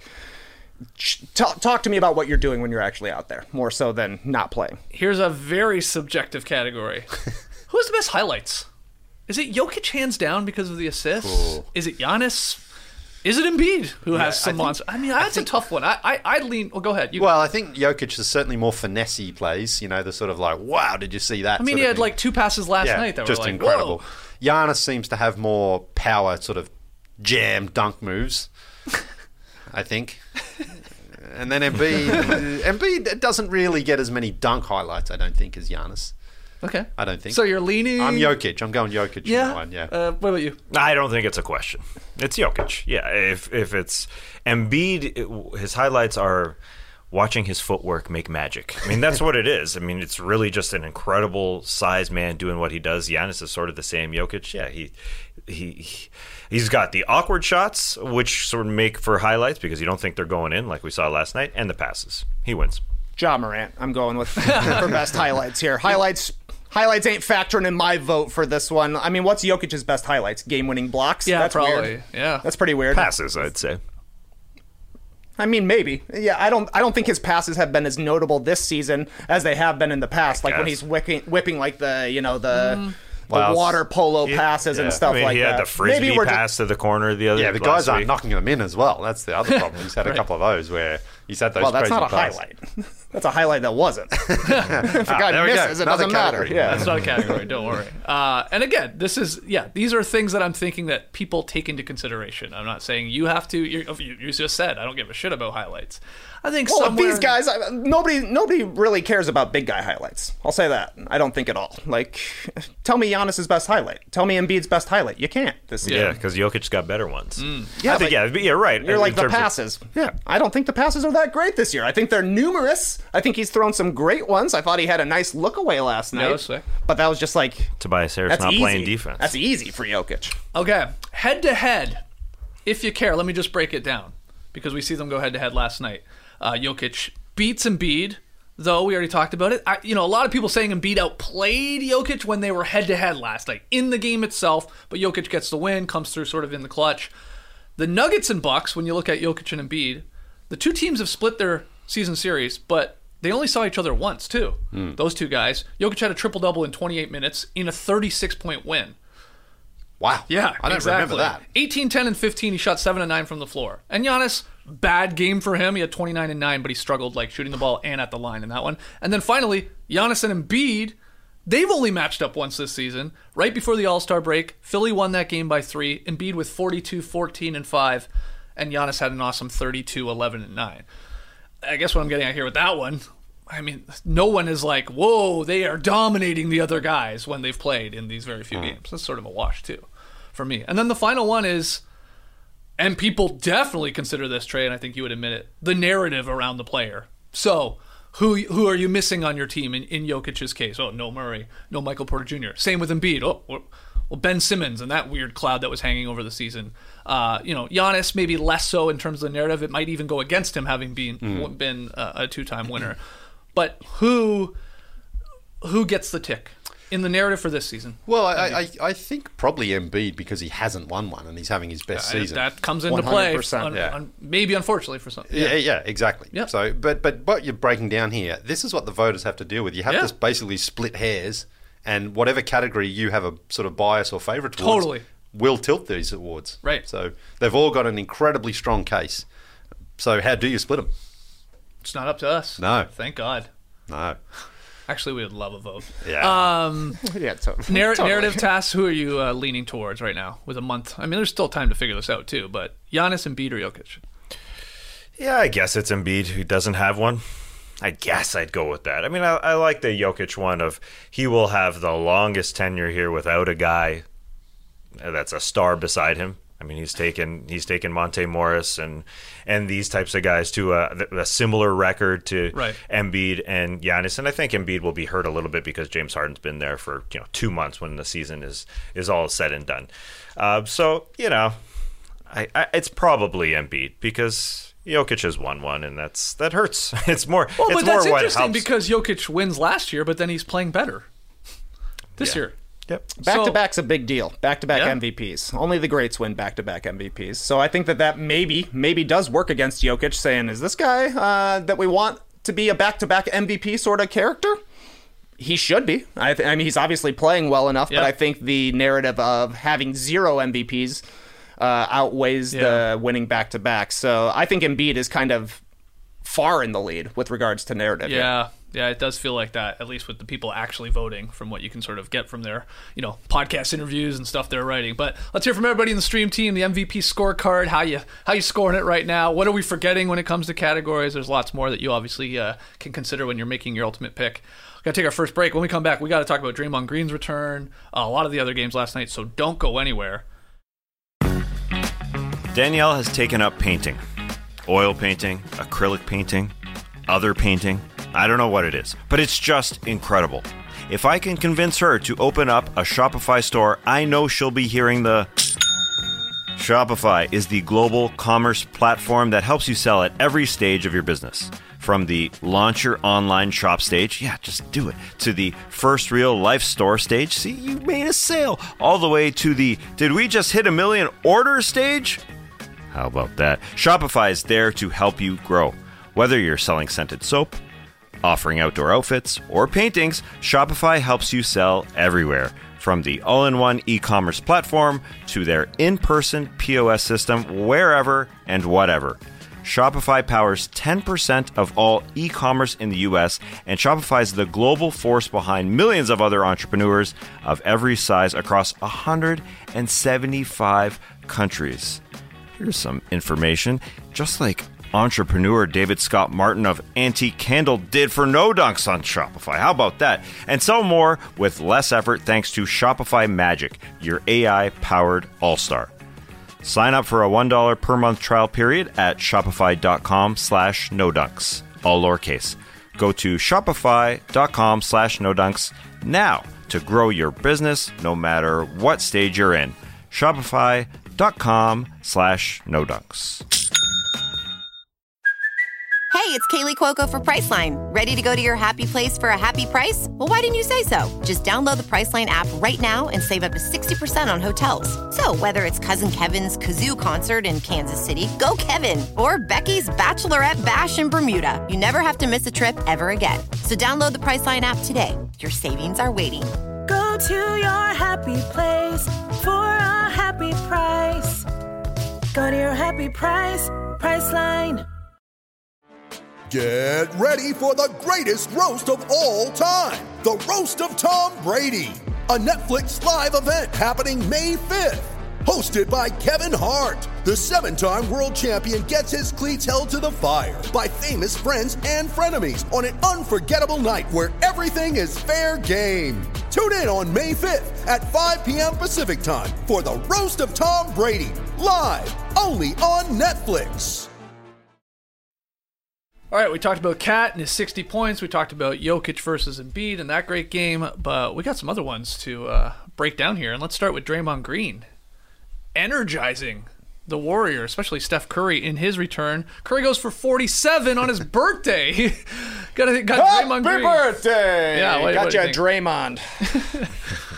sh- talk, talk to me about what you're doing when you're actually out there, more so than not playing. Here's a very subjective category. Who has the best highlights? Is it Jokic hands down because of the assists? Is it Giannis? Is it Embiid who has some I think- monster? I mean, that's a tough one. I, I, I'd lean. Well, go ahead. You, Well, I think Jokic is certainly more finessey plays, you know, the sort of like, wow, did you see that? I mean, sort he of had thing. like two passes last yeah, night that just were like, incredible. whoa. Giannis seems to have more power, sort of jam dunk moves, I think. And then Embiid, Embiid doesn't really get as many dunk highlights, I don't think, as Giannis. Okay. I don't think. So you're leaning. I'm Jokic. I'm going Jokic. in Yeah. that one, yeah. Uh, what about you? I don't think it's a question. It's Jokic. Yeah, if if it's Embiid, it, his highlights are watching his footwork make magic. I mean, that's what it is. I mean, it's really just an incredible size man doing what he does. Giannis is sort of the same. Jokic, yeah, he he he's got the awkward shots, which sort of make for highlights because you don't think they're going in, like we saw last night, and the passes. He wins. Ja Morant, I'm going with for best highlights here. Highlights highlights ain't factoring in my vote for this one. I mean, what's Jokic's best highlights? Game-winning blocks? Yeah, That's probably. weird. Yeah. That's pretty weird. Passes, I'd say. I mean, maybe. Yeah, I don't. I don't think his passes have been as notable this season as they have been in the past. Like when guess. he's whipping, whipping like the you know the, the Well, water polo He- passes yeah. and stuff I mean, like he that. had the frisbee Maybe we're ju- pass to the corner the other. Yeah, the last guys aren't week. knocking them in as well. That's the other problem. He's had a couple of those where he's had those well, that's crazy not a passes. highlight. That's a highlight that wasn't. if a guy there we go. misses, it Another doesn't matter. category. Yeah. That's not a category, don't worry. Uh, and again, this is, yeah, these are things that I'm thinking that people take into consideration. I'm not saying you have to, you're, you you just said, I don't give a shit about highlights. I think Well, somewhere... these guys, I- nobody, nobody really cares about big guy highlights. I'll say that. I don't think at all. Like, tell me Giannis's best highlight. Tell me Embiid's best highlight. You can't this season. Yeah, because Jokic's got better ones. Yeah, I think, but yeah, but you're right. You're in like the terms of- passes. Yeah. I don't think the passes are that great this year. I think they're numerous. I think he's thrown some great ones. I thought he had a nice look away last Yeah, night. that was sick. But that was just like Tobias Harris that's not easy. playing defense. That's easy for Jokic. Okay, head to head, if you care, let me just break it down because we see them go head to head last night. Uh, Jokic beats Embiid, though we already talked about it. I, you know, a lot of people saying Embiid outplayed Jokic when they were head to head last night in the game itself, but Jokic gets the win, comes through sort of in the clutch. The Nuggets and Bucks, when you look at Jokic and Embiid, the two teams have split their season series, but they only saw each other once too. Those two guys. Jokic had a triple double in twenty-eight minutes in a thirty-six point win. Wow. Yeah, I don't exactly. remember that. eighteen, ten, and fifteen. He shot seven and nine from the floor. And Giannis, bad game for him. He had twenty-nine and nine, but he struggled like shooting the ball and at the line in that one. And then finally, Giannis and Embiid, they've only matched up once this season. Right before the All-Star break, Philly won that game by three. Embiid with forty-two, fourteen, and five. And Giannis had an awesome thirty-two, eleven, and nine. I guess what I'm getting at here with that one, I mean, no one is like, whoa, they are dominating the other guys when they've played in these very few mm. games. That's sort of a wash, too, for me. And then the final one is, and people definitely consider this, Trey, and I think you would admit it, the narrative around the player. So, who who are you missing on your team in, in Jokic's case? Oh, no Murray, no Michael Porter Junior Same with Embiid. Oh, well, Ben Simmons and that weird cloud that was hanging over the season. Uh, you know, Giannis maybe less so in terms of the narrative. It might even go against him having been, mm. been a, a two-time winner. But who who gets the tick in the narrative for this season? Well, I, I, I think probably Embiid because he hasn't won one and he's having his best yeah, season. That comes into play, un, yeah. un, maybe unfortunately for some. Yeah, yeah, yeah exactly. Yep. So, but but what you're breaking down here, this is what the voters have to deal with. You have yeah. to basically split hairs, and whatever category you have a sort of bias or favourite towards, totally. will tilt these awards. Right. So they've all got an incredibly strong case. So how do you split them? It's not up to us. No. Thank God. No. Actually, we would love a vote. Yeah. Um, yeah totally. Narr- totally. Narrative tasks, who are you uh, leaning towards right now with a month? I mean, there's still time to figure this out, too, but Giannis, Embiid, or Jokic? Yeah, I guess it's Embiid who doesn't have one. I guess I'd go with that. I mean, I, I like the Jokic one of he will have the longest tenure here without a guy that's a star beside him. I mean, he's taken he's taken Monte Morris and and these types of guys to a, a similar record to right. Embiid and Giannis, and I think Embiid will be hurt a little bit because James Harden's been there for you know two months when the season is is all said and done. Uh, so you know, I, I, it's probably Embiid because Jokic has won one, and that's that hurts. It's more. Well, it's but that's more what interesting helps. because Jokic wins last year, but then he's playing better this Yeah. year. Yep. Back-to-back's a big deal. Back-to-back Yeah. M V Ps. Only the greats win back-to-back M V Ps. So I think that that maybe, maybe does work against Jokic, saying, is this guy uh, that we want to be a back-to-back M V P sort of character? He should be. I, th- I mean, he's obviously playing well enough, Yep. but I think the narrative of having zero M V Ps uh, outweighs Yeah. the winning back-to-back. So I think Embiid is kind of far in the lead with regards to narrative. here. Yeah, yeah, it does feel like that, at least with the people actually voting from what you can sort of get from their, you know, podcast interviews and stuff they're writing. But let's hear from everybody in the stream team, the M V P scorecard, how you how you scoring it right now. What are we forgetting when it comes to categories? There's lots more that you obviously uh, can consider when you're making your ultimate pick. Got to take our first break. When we come back, we got to talk about Draymond Green's return, uh, a lot of the other games last night, so don't go anywhere. Danielle has taken up painting. Oil painting, acrylic painting, other painting. I don't know what it is, but it's just incredible. If I can convince her to open up a Shopify store, I know she'll be hearing the... Shopify is the global commerce platform that helps you sell at every stage of your business. From the launch your online shop stage, yeah, just do it, to the first real life store stage, see, you made a sale, all the way to the did we just hit a million orders stage? How about that? Shopify is there to help you grow. Whether you're selling scented soap, offering outdoor outfits, or paintings, Shopify helps you sell everywhere. From the all-in-one e-commerce platform to their in-person P O S system, wherever and whatever. Shopify powers ten percent of all e-commerce in the U S, and Shopify is the global force behind millions of other entrepreneurs of every size across one hundred seventy-five countries. Here's some information. Just like entrepreneur David Scott Martin of Antique Candle did for No Dunks on Shopify. How about that? And sell more with less effort thanks to Shopify Magic, your A I-powered all-star. Sign up for a one dollar per month trial period at shopify.com slash no dunks. All lowercase. Go to shopify.com slash no dunks now to grow your business no matter what stage you're in. Shopify.com slash no dunks. Hey, it's Kaylee Cuoco for Priceline. Ready to go to your happy place for a happy price? Well, why didn't you say so? Just download the Priceline app right now and save up to sixty percent on hotels. So whether it's Cousin Kevin's Kazoo Concert in Kansas City, go Kevin, or Becky's Bachelorette Bash in Bermuda, you never have to miss a trip ever again. So download the Priceline app today. Your savings are waiting. Go to your happy place for a happy price. Go to your happy price, Priceline. Get ready for the greatest roast of all time, the Roast of Tom Brady, a Netflix live event happening May fifth. hosted by Kevin Hart. The seven-time world champion gets his cleats held to the fire by famous friends and frenemies on an unforgettable night where everything is fair game. Tune in on May fifth at five p.m. Pacific time for the Roast of Tom Brady, live only on Netflix. All right, we talked about Cat and his sixty points. We talked about Jokic versus Embiid and that great game, but we got some other ones to uh, break down here. And let's start with Draymond Green. Energizing the Warriors, especially Steph Curry in his return. Curry goes for forty-seven on his birthday. got got Draymond Happy Green. birthday! Yeah, what, got what do you, you think? Draymond.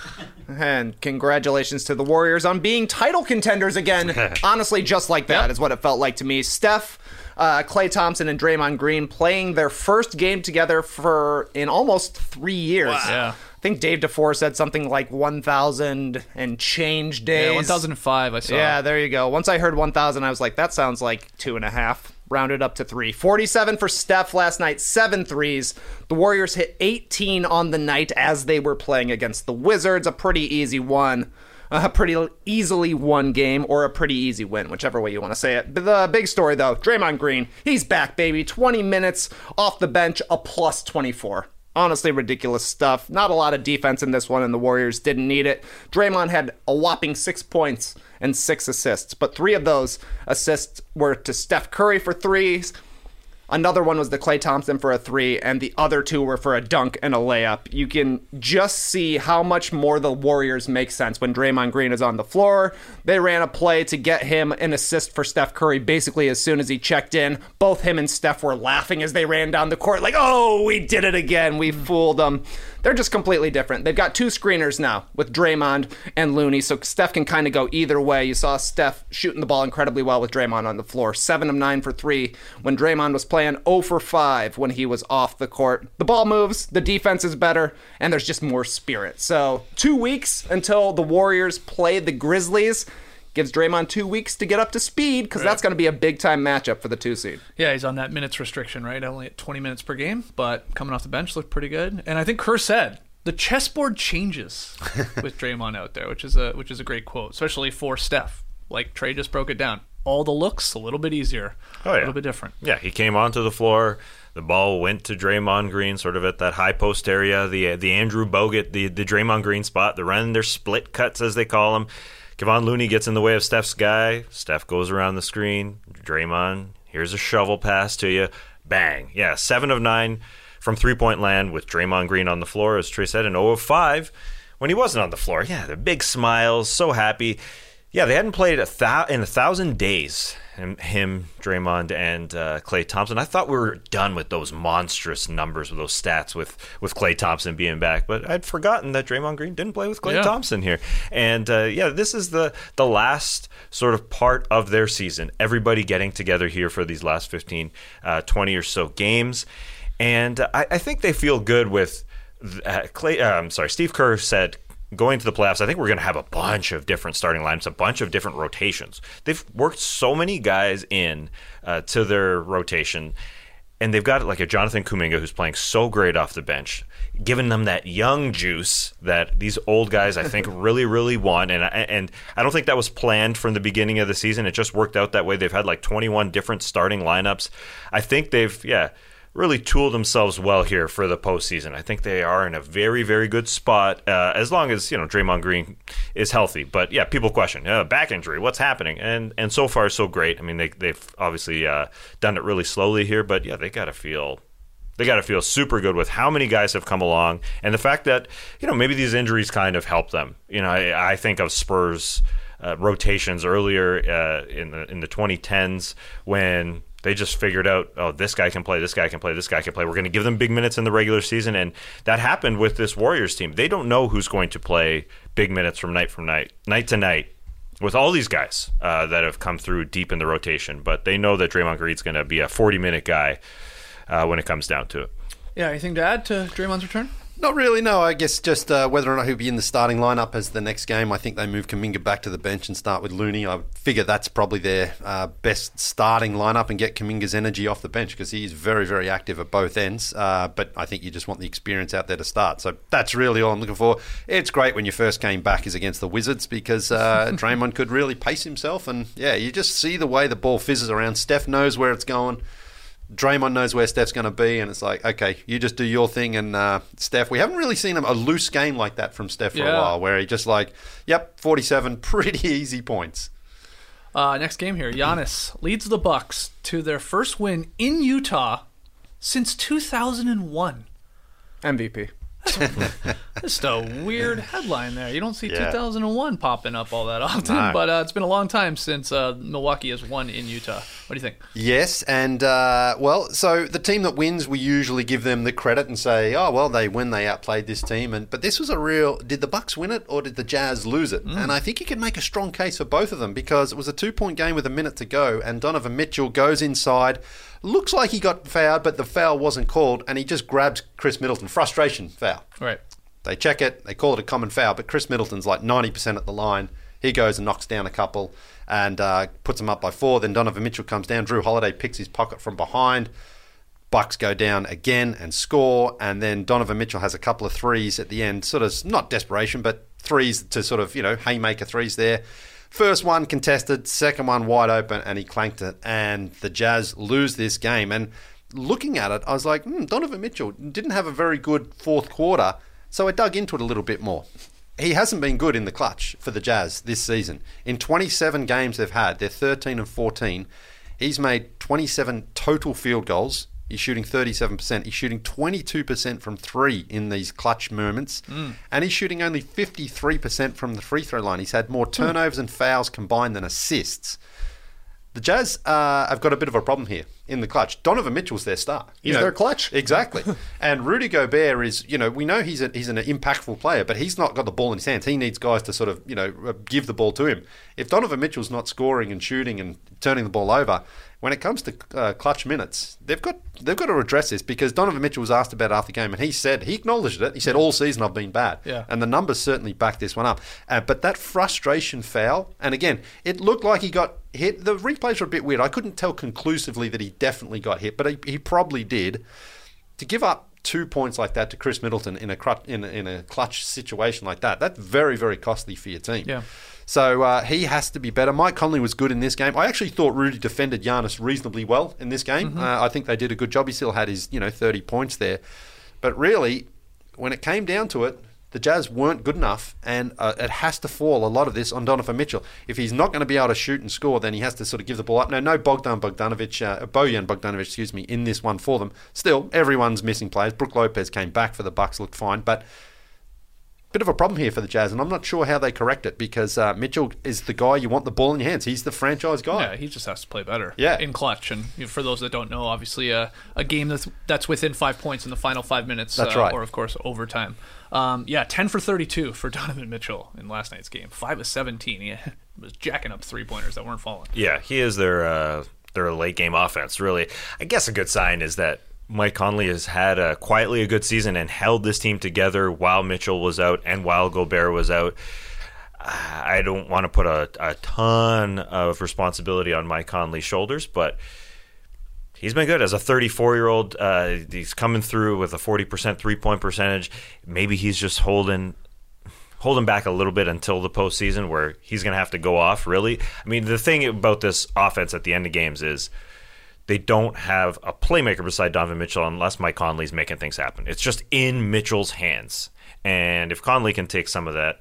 And congratulations to the Warriors on being title contenders again. Honestly, just like that Yep. is what it felt like to me. Steph, uh, Klay Thompson, and Draymond Green playing their first game together for in almost three years. Wow. Yeah. I think Dave DeFore said something like one thousand and change days. Yeah, one thousand five I saw. Yeah, there you go. Once I heard one thousand, I was like, that sounds like two and a half. Rounded up to three. forty-seven for Steph last night, seven threes. The Warriors hit eighteen on the night as they were playing against the Wizards. A pretty easy one. A pretty easily won game, or a pretty easy win, whichever way you want to say it. But the big story, though, Draymond Green, he's back, baby. twenty minutes off the bench, a plus twenty-four. Honestly, ridiculous stuff. Not a lot of defense in this one, and the Warriors didn't need it. Draymond had a whopping six points and six assists, but three of those assists were to Steph Curry for threes. Another one was to Klay Thompson for a three, and the other two were for a dunk and a layup. You can just see how much more the Warriors make sense when Draymond Green is on the floor. They ran a play to get him an assist for Steph Curry basically as soon as he checked in. Both him and Steph were laughing as they ran down the court like, oh, we did it again. We fooled them. They're just completely different. They've got two screeners now with Draymond and Looney, so Steph can kind of go either way. You saw Steph shooting the ball incredibly well with Draymond on the floor. seven of nine for three when Draymond was playing zero for five when he was off the court. The ball moves, the defense is better, and there's just more spirit. So two weeks until the Warriors play the Grizzlies. Gives Draymond two weeks to get up to speed because that's going to be a big-time matchup for the two seed. Yeah, he's on that minutes restriction, right? Only at twenty minutes per game, but coming off the bench looked pretty good. And I think Kerr said the chessboard changes with Draymond out there, which is a which is a great quote, especially for Steph. Like Trey just broke it down. All the looks a little bit easier, Oh, yeah. a little bit different. Yeah, he came onto the floor. The ball went to Draymond Green, sort of at that high post area, the the Andrew Bogut, the the Draymond Green spot. They're running their split cuts, as they call them. Kevon Looney gets in the way of Steph's guy. Steph goes around the screen. Draymond, here's a shovel pass to you. Bang. Yeah, seven of nine from three-point land with Draymond Green on the floor, as Trey said, and zero of five when he wasn't on the floor. Yeah, the big smiles, so happy. Yeah, they hadn't played a thou- in a thousand days. Him, him Draymond, and uh, Klay Thompson. I thought we were done with those monstrous numbers, with those stats, with, with Klay Thompson being back. But I'd forgotten that Draymond Green didn't play with Klay Yeah. Thompson here. And, uh, yeah, this is the, the last sort of part of their season. Everybody getting together here for these last fifteen, uh, twenty or so games. And uh, I, I think they feel good with uh, Klay. Uh, I'm sorry, Steve Kerr said, going to the playoffs, I think we're going to have a bunch of different starting lineups, a bunch of different rotations. They've worked so many guys in uh, to their rotation, and they've got like a Jonathan Kuminga who's playing so great off the bench, giving them that young juice that these old guys, I think, really, really want. And I, and I don't think that was planned from the beginning of the season. It just worked out that way. They've had like twenty-one different starting lineups. I think they've, yeah, really tooled themselves well here for the postseason. I think they are in a very, very good spot uh, as long as, you know, Draymond Green is healthy. But, yeah, people question, uh, back injury, what's happening? And and so far, so great. I mean, they, they've obviously uh, done it really slowly here, but, yeah, they got to feel they got to feel super good with how many guys have come along and the fact that, you know, maybe these injuries kind of help them. You know, I, I think of Spurs uh, rotations earlier uh, in the in the twenty tens when they just figured out, oh, this guy can play, this guy can play, this guy can play. We're going to give them big minutes in the regular season, and that happened with this Warriors team. They don't know who's going to play big minutes from night from night, night to night, with all these guys uh, that have come through deep in the rotation. But they know that Draymond Green's going to be a forty-minute guy uh, when it comes down to it. Yeah, anything to add to Draymond's return? Not really, no. I guess just uh, whether or not he'll be in the starting lineup as the next game. I think they move Kuminga back to the bench and start with Looney. I figure that's probably their uh, best starting lineup and get Kuminga's energy off the bench because he's very, very active at both ends. Uh, but I think you just want the experience out there to start. So that's really all I'm looking for. It's great when your first game back is against the Wizards because uh, Draymond could really pace himself. And, yeah, you just see the way the ball fizzes around. Steph knows where it's going. Draymond knows where Steph's going to be, and it's like, okay, you just do your thing. And uh, Steph, we haven't really seen him a loose game like that from Steph for Yeah. a while, where he just like, yep, forty-seven, pretty easy points. Uh, next game here, Giannis leads the Bucks to their first win in Utah since two thousand one. M V P. Just a weird headline there. You don't see Yeah. two thousand one popping up all that often, No. but uh, it's been a long time since uh, Milwaukee has won in Utah. What do you think? Yes, and uh, well, so the team that wins, we usually give them the credit and say, oh well, they win, they outplayed this team. And but this was a real. Did the Bucks win it or did the Jazz lose it? And I think you can make a strong case for both of them because it was a two-point game with a minute to go, and Donovan Mitchell goes inside. Looks like he got fouled, but the foul wasn't called, and he just grabs Chris Middleton. Frustration foul. Right. They check it, they call it a common foul, but Chris Middleton's like ninety percent at the line. He goes and knocks down a couple and uh, puts them up by four. Then Donovan Mitchell comes down. Drew Holiday picks his pocket from behind. Bucks go down again and score, and then Donovan Mitchell has a couple of threes at the end, sort of not desperation, but threes to sort of, you know, haymaker threes there. First one contested, second one wide open, and he clanked it. And the Jazz lose this game. And looking at it, I was like, hmm, Donovan Mitchell didn't have a very good fourth quarter, so I dug into it a little bit more. He hasn't been good in the clutch for the Jazz this season. In twenty-seven games they've had, they're thirteen and fourteen. He's made twenty-seven total field goals. He's shooting thirty-seven percent. He's shooting twenty-two percent from three in these clutch moments. Mm. And he's shooting only fifty-three percent from the free throw line. He's had more turnovers mm. and fouls combined than assists. The Jazz uh, have got a bit of a problem here in the clutch. Donovan Mitchell's their star. He's their clutch. Exactly. And Rudy Gobert is, you know, we know he's a, he's an impactful player, but he's not got the ball in his hands. He needs guys to sort of, you know, give the ball to him. If Donovan Mitchell's not scoring and shooting and turning the ball over, when it comes to uh, clutch minutes, they've got they've got to address this because Donovan Mitchell was asked about it after the game, and he said he acknowledged it. He said all season I've been bad, yeah. and the numbers certainly back this one up. Uh, but that frustration foul, and again, it looked like he got hit. The replays were a bit weird. I couldn't tell conclusively that he definitely got hit, but he, he probably did. To give up two points like that to Chris Middleton in a clutch, in a, in a clutch situation like that, that's very very costly for your team. Yeah. So uh, he has to be better. Mike Conley was good in this game. I actually thought Rudy defended Giannis reasonably well in this game. Mm-hmm. Uh, I think they did a good job. He still had his, you know, thirty points there. But really, when it came down to it, the Jazz weren't good enough, and uh, it has to fall, a lot of this, on Donovan Mitchell. If he's not going to be able to shoot and score, then he has to sort of give the ball up. Now, no Bogdan Bogdanovic, uh, Bojan Bogdanovic, excuse me, in this one for them. Still, everyone's missing players. Brook Lopez came back for the Bucks, looked fine, but bit of a problem here for the Jazz, and I'm not sure how they correct it because uh, Mitchell is the guy you want the ball in your hands. He's the franchise guy. Yeah, he just has to play better. Yeah. In clutch, and you know, for those that don't know, obviously uh, a game that's that's within five points in the final five minutes. That's uh, right. Or of course overtime. Um, yeah, ten for thirty-two for Donovan Mitchell in last night's game. Five of seventeen. He was jacking up three pointers that weren't falling. Yeah, he is their uh, their late game offense. Really, I guess a good sign is that Mike Conley has had a, quietly a good season and held this team together while Mitchell was out and while Gobert was out. I don't want to put a, a ton of responsibility on Mike Conley's shoulders, but he's been good as a thirty-four-year-old. Uh, he's coming through with a forty percent three-point percentage. Maybe he's just holding holding back a little bit until the postseason where he's going to have to go off, really. I mean, the thing about this offense at the end of games is they don't have a playmaker beside Donovan Mitchell unless Mike Conley's making things happen. It's just in Mitchell's hands. And if Conley can take some of that,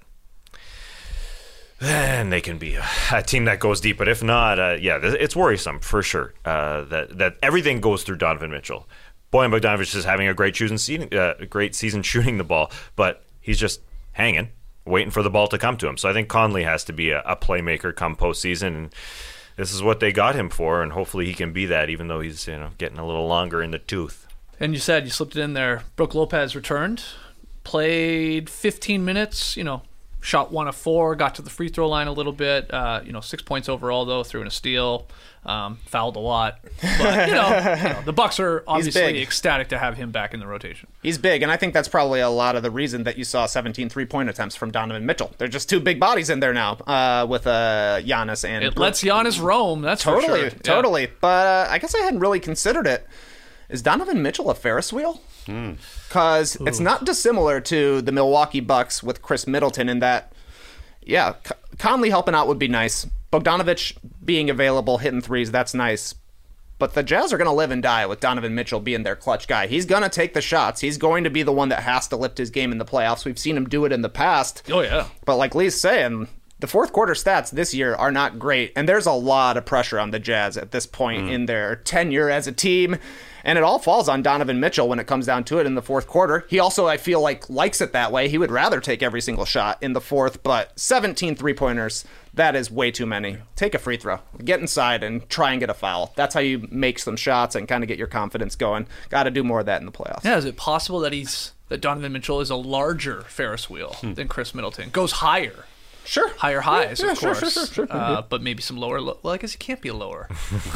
then they can be a, a team that goes deep. But if not, uh, yeah, it's worrisome for sure uh, that that everything goes through Donovan Mitchell. Bojan Bogdanovic is having a great season, uh, great season shooting the ball, but he's just hanging, waiting for the ball to come to him. So I think Conley has to be a, a playmaker come postseason, and this is what they got him for, and hopefully he can be that, even though he's, you know, getting a little longer in the tooth. And you said, you slipped it in there, Brook Lopez returned, played fifteen minutes, you know, shot one of four, got to the free throw line a little bit. Uh, you know, six points overall though, threw in a steal, um, fouled a lot. But you know, you know the Bucks are obviously ecstatic to have him back in the rotation. He's big, and I think that's probably a lot of the reason that you saw seventeen three-point attempts from Donovan Mitchell. They're just two big bodies in there now uh, with uh, Giannis and. It lets Giannis roam. That's totally, for sure. totally. Yeah. But uh, I guess I hadn't really considered it. Is Donovan Mitchell a Ferris wheel? Because mm. it's not dissimilar to the Milwaukee Bucks with Chris Middleton in that, yeah, Conley helping out would be nice. Bogdanovich being available, hitting threes, that's nice. But the Jazz are going to live and die with Donovan Mitchell being their clutch guy. He's going to take the shots. He's going to be the one that has to lift his game in the playoffs. We've seen him do it in the past. Oh, yeah. But like Lee's saying, the fourth quarter stats this year are not great, and there's a lot of pressure on the Jazz at this point mm. in their tenure as a team. And it all falls on Donovan Mitchell when it comes down to it in the fourth quarter. He also, I feel like, likes it that way. He would rather take every single shot in the fourth, but seventeen three-pointers, that is way too many. Take a free throw. Get inside and try and get a foul. That's how you make some shots and kind of get your confidence going. Got to do more of that in the playoffs. Yeah, is it possible that he's that Donovan Mitchell is a larger Ferris wheel hmm. than Chris Middleton? Goes higher. Sure. Higher highs, yeah, yeah, of course. Sure, sure, sure, sure. Uh, but maybe some lower. Lo- well, I guess he can't be a lower.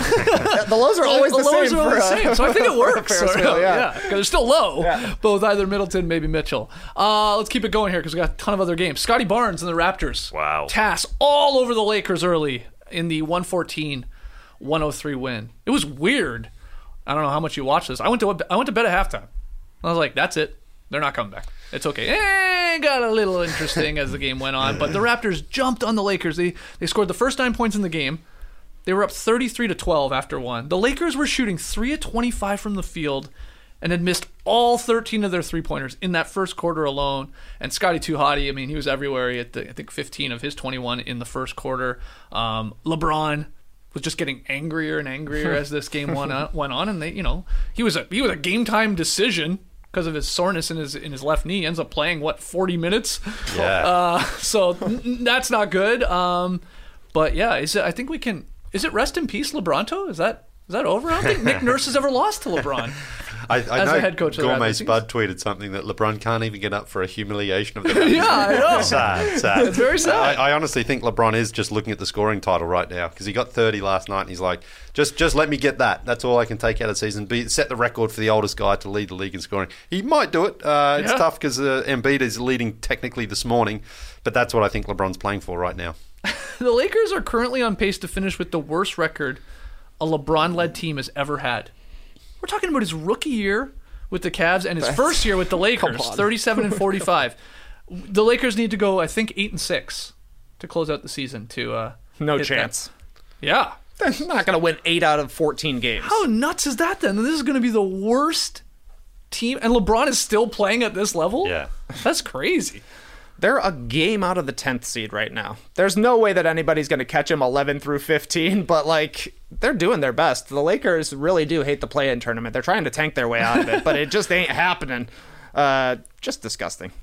The lows are always the, the, the lows same. Are always for, the same. So I think it works. Ferris wheel, yeah, because yeah, it's still low. Yeah. Both either Middleton, maybe Mitchell. Uh, let's keep it going here because we got a ton of other games. Scotty Barnes and the Raptors. Wow. Tass all over the Lakers early in the one fourteen one oh three win. It was weird. I don't know how much you watched this. I went to I went to bed at halftime. I was like, that's it. They're not coming back. It's okay. Eh, got a little interesting as the game went on, but the Raptors jumped on the Lakers. They they scored the first nine points in the game. They were up thirty-three to twelve after one. The Lakers were shooting three of twenty-five from the field and had missed all thirteen of their three-pointers in that first quarter alone. And Scotty Too Hottie, I mean, he was everywhere. He had, the, I think, fifteen of his twenty-one in the first quarter. Um, LeBron was just getting angrier and angrier as this game went on, went on, and they, you know, he was a he was a game time decision. Because of his soreness in his in his left knee, he ends up playing what forty minutes. Yeah. Uh, so n- that's not good. Um, but yeah, is it? I think we can. Is it rest in peace, LeBronto? Is that is that over? I don't think Nick Nurse has ever lost to LeBron. I, I as know the head coach of the Gourmet Raptors. Spud tweeted something that LeBron can't even get up for a humiliation of the Raptors. Yeah, I know. Sad, sad. It's very sad. I, I honestly think LeBron is just looking at the scoring title right now because he got thirty last night and he's like, just just let me get that. That's all I can take out of the season. Be, set the record for the oldest guy to lead the league in scoring. He might do it. Uh, it's Yeah. tough because uh, Embiid is leading technically this morning, but that's what I think LeBron's playing for right now. The Lakers are currently on pace to finish with the worst record a LeBron-led team has ever had. We're talking about his rookie year with the Cavs and his That's- first year with the Lakers, Come on. thirty-seven and forty-five. The Lakers need to go, I think, eight and six to close out the season. To uh, No hit chance. that. Yeah. They're not going to win eight out of fourteen games. How nuts is that then? This is going to be the worst team, and LeBron is still playing at this level? Yeah. That's crazy. They're a game out of the tenth seed right now. There's no way that anybody's going to catch them eleven through fifteen, but, like, they're doing their best. The Lakers really do hate the play-in tournament. They're trying to tank their way out of it, but it just ain't happening. Uh, just disgusting.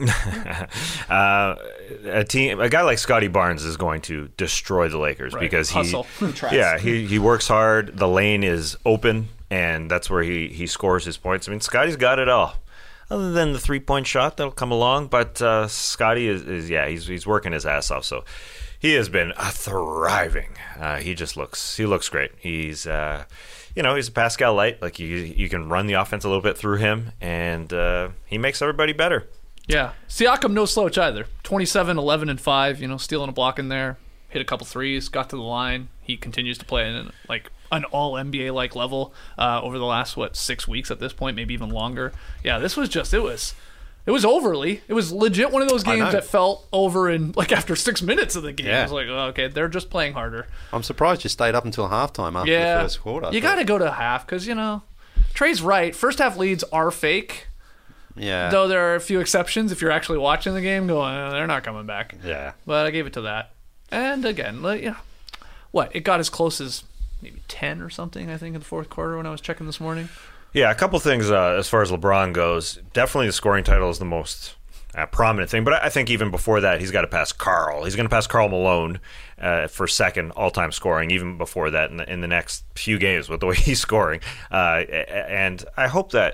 uh, a team, a guy like Scotty Barnes is going to destroy the Lakers Right. because he, Hustle. He tries. yeah, he he works hard. The lane is open, and that's where he he scores his points. I mean, Scotty's got it all, other than the three point shot that'll come along. But uh, Scotty is, is yeah, he's he's working his ass off. So he has been uh, thriving. Uh, he just looks he looks great. He's uh, you know he's a Pascal light. Like you you can run the offense a little bit through him, and uh, he makes everybody better. Yeah. Siakam, no slouch either. twenty-seven, eleven, and five, you know, stealing a block in there. Hit a couple threes, got to the line. He continues to play in like an all N B A-like level uh, over the last, what, six weeks at this point, maybe even longer. Yeah, this was just, it was it was overly. It was legit one of those I games know. that felt over in, like, after six minutes of the game. Yeah. I was like, oh, okay, they're just playing harder. I'm surprised you stayed up until halftime after yeah. the first quarter. I You thought- got to go to half because, you know, Trey's right. First half leads are fake. Yeah. Though there are a few exceptions if you're actually watching the game going, oh, they're not coming back. Yeah. But I gave it to that. And again, like, yeah, what? It got as close as maybe ten or something, I think, in the fourth quarter when I was checking this morning. Yeah, a couple things uh, as far as LeBron goes. Definitely the scoring title is the most uh, prominent thing. But I think even before that, he's got to pass Karl. He's going to pass Karl Malone uh, for second all-time scoring, even before that in the, in the next few games with the way he's scoring. Uh, and I hope that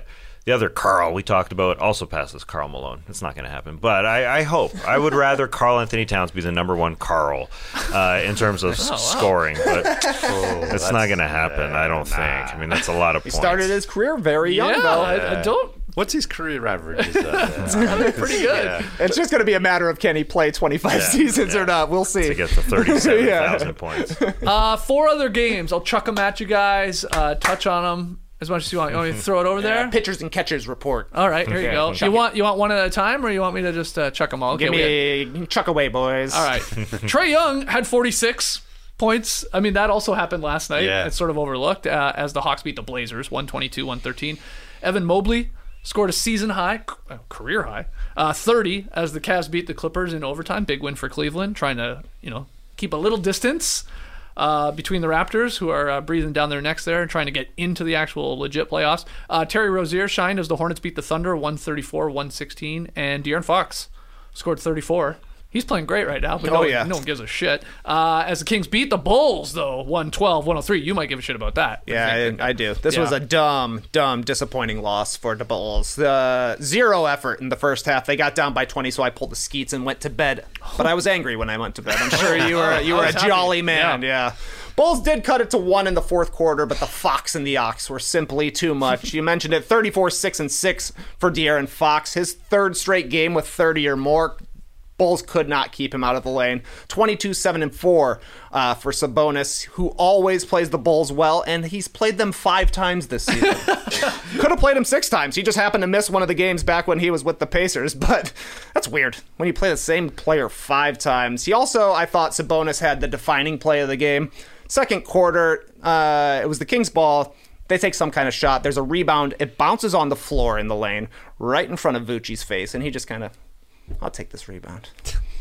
the other Carl we talked about also passes Karl Malone. It's not going to happen, but I, I hope. I would rather Karl Anthony Towns be the number one Carl uh, in terms of Oh, wow. scoring, but oh, it's that's- not going to happen. I don't nah. think. I mean, that's a lot of He points. started his career very young, Yeah, though. I, I don't. What's his career average? Is that? Pretty good. Yeah. It's just going to be a matter of can he play twenty-five Yeah, seasons yeah. or not. We'll see. to get to thirty-seven thousand Yeah. points. Uh, four other games. I'll chuck them at you guys. Uh, touch on them as much as you want. You want me to throw it over there? Pitchers and catchers report. All right, here you Okay, go. chuck You it. want you want one at a time, or you want me to just uh, chuck them all? Okay, Give we had- me chuck away, boys. all right. Trey Young had forty-six points. I mean, that also happened last night. Yeah. It's sort of overlooked uh, as the Hawks beat the Blazers, one twenty-two one thirteen. Evan Mobley scored a season high, uh, career high, uh, thirty as the Cavs beat the Clippers in overtime. Big win for Cleveland, trying to, you know, keep a little distance uh, between the Raptors, who are uh, breathing down their necks there and trying to get into the actual legit playoffs. Uh, Terry Rozier shined as the Hornets beat the Thunder one thirty-four one sixteen, and De'Aaron Fox scored thirty-four. He's playing great right now, but Oh, no, yeah. no one gives a shit. Uh, as the Kings beat the Bulls, though, one twelve one oh three. You might give a shit about that. Yeah, I, I do. This Yeah. was a dumb, dumb, disappointing loss for the Bulls. Uh, zero effort in the first half. They got down by twenty, so I pulled the skeets and went to bed. But I was angry when I went to bed. I'm sure you were you I were a was happy. jolly man. Yeah. Yeah. Bulls did cut it to one in the fourth quarter, but the Fox and the Ox were simply too much. You mentioned it, thirty-four six and six for De'Aaron Fox. His third straight game with thirty or more. Bulls could not keep him out of the lane. twenty-two seven and four uh, for Sabonis, who always plays the Bulls well, and he's played them five times this season. Could have played him six times. He just happened to miss one of the games back when he was with the Pacers, but that's weird when you play the same player five times. He also, I thought Sabonis had the defining play of the game. Second quarter, uh, it was the Kings' ball. They take some kind of shot. There's a rebound. It bounces on the floor in the lane right in front of Vucci's face, and he just kind of, I'll take this rebound.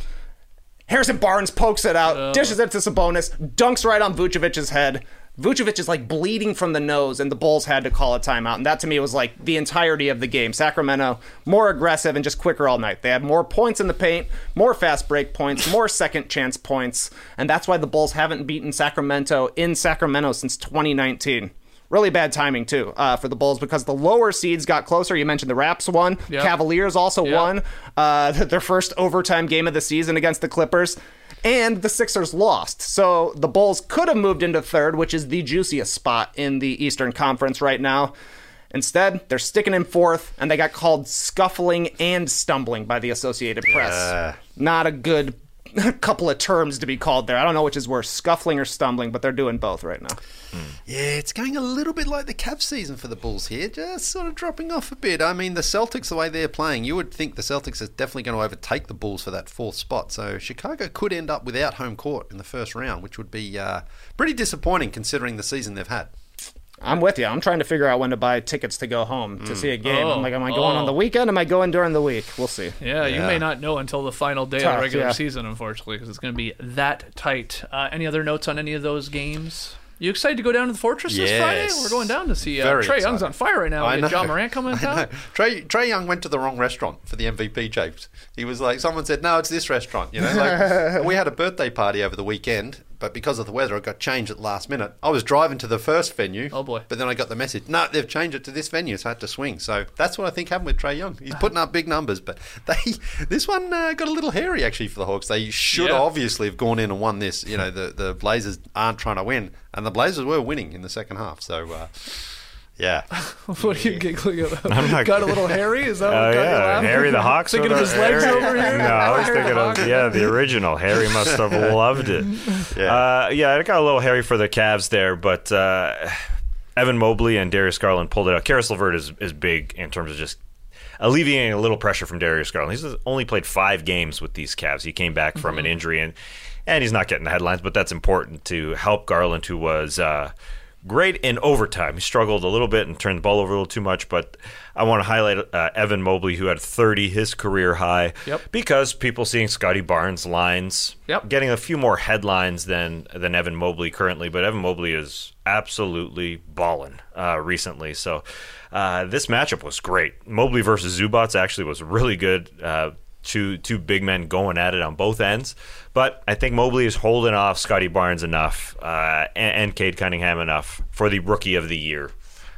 Harrison Barnes pokes it out, dishes it to Sabonis, dunks right on Vucevic's head. Vucevic is like bleeding from the nose, and the Bulls had to call a timeout. And that to me was like the entirety of the game. Sacramento, more aggressive and just quicker all night. They had more points in the paint, more fast break points, more second chance points. And that's why the Bulls haven't beaten Sacramento in Sacramento since twenty nineteen. Really bad timing, too, uh, for the Bulls because the lower seeds got closer. You mentioned the Raps won. Yep. Cavaliers also Yep. won uh, their first overtime game of the season against the Clippers. And the Sixers lost. So the Bulls could have moved into third, which is the juiciest spot in the Eastern Conference right now. Instead, they're sticking in fourth, and they got called scuffling and stumbling by the Associated Press. Yeah. Not a good couple of terms to be called there. I don't know which is worse, scuffling or stumbling, but they're doing both right now. Yeah, it's going a little bit like the Cavs season for the Bulls here, just sort of dropping off a bit. I mean, the Celtics, the way they're playing, you would think the Celtics are definitely going to overtake the Bulls for that fourth spot. So Chicago could end up without home court in the first round, which would be uh, pretty disappointing considering the season they've had. I'm with you. I'm trying to figure out when to buy tickets to go home to see a game. Oh, I'm like, am I going oh. on the weekend? Am I going during the week? We'll see. Yeah, you may not know until the final day of Tough, the regular yeah. season, unfortunately, because it's going to be that tight. Uh, any other notes on any of those games? You excited to go down to the Fortress this Yes. Friday? We're going down to see uh, Very Trey excited. Young's on fire right now. I We know. got John Morant coming in I town. know. Trey Trey Young went to the wrong restaurant for the M V P, James. He was like, someone said, no, it's this restaurant. You know, like, we had a birthday party over the weekend, but because of the weather, it got changed at the last minute. I was driving to the first venue. Oh, boy. But then I got the message, no, they've changed it to this venue, so I had to swing. So that's what I think happened with Trey Young. He's putting up big numbers, but they this one uh, got a little hairy, actually, for the Hawks. They should Yeah. obviously have gone in and won this. You know, the, the Blazers aren't trying to win, and the Blazers were winning in the second half. So, uh, yeah. What are you giggling about? I'm not- got a little hairy? Is that Oh what got you yeah, laughing? Harry the Hawks. Thinking of with his a- legs Harry- over here? No, I was Harry thinking the of Hawk. yeah, the original. Harry must have loved it. Yeah. Uh, yeah, I got a little hairy for the Cavs there, but uh, Evan Mobley and Darius Garland pulled it out. Karis LeVert is is big in terms of just alleviating a little pressure from Darius Garland. He's only played five games with these Cavs. He came back from Mm-hmm. an injury, and and he's not getting the headlines, but that's important to help Garland, who was uh, great in overtime. He struggled a little bit and turned the ball over a little too much, but I want to highlight uh, Evan Mobley, who had thirty, his career high, Yep. because people seeing Scotty Barnes lines, Yep. getting a few more headlines than than Evan Mobley currently, but Evan Mobley is absolutely balling uh, recently. So uh, this matchup was great. Mobley versus Zubats actually was really good. Uh, two two big men going at it on both ends, but I think Mobley is holding off Scotty Barnes enough uh, and, and Cade Cunningham enough for the Rookie of the Year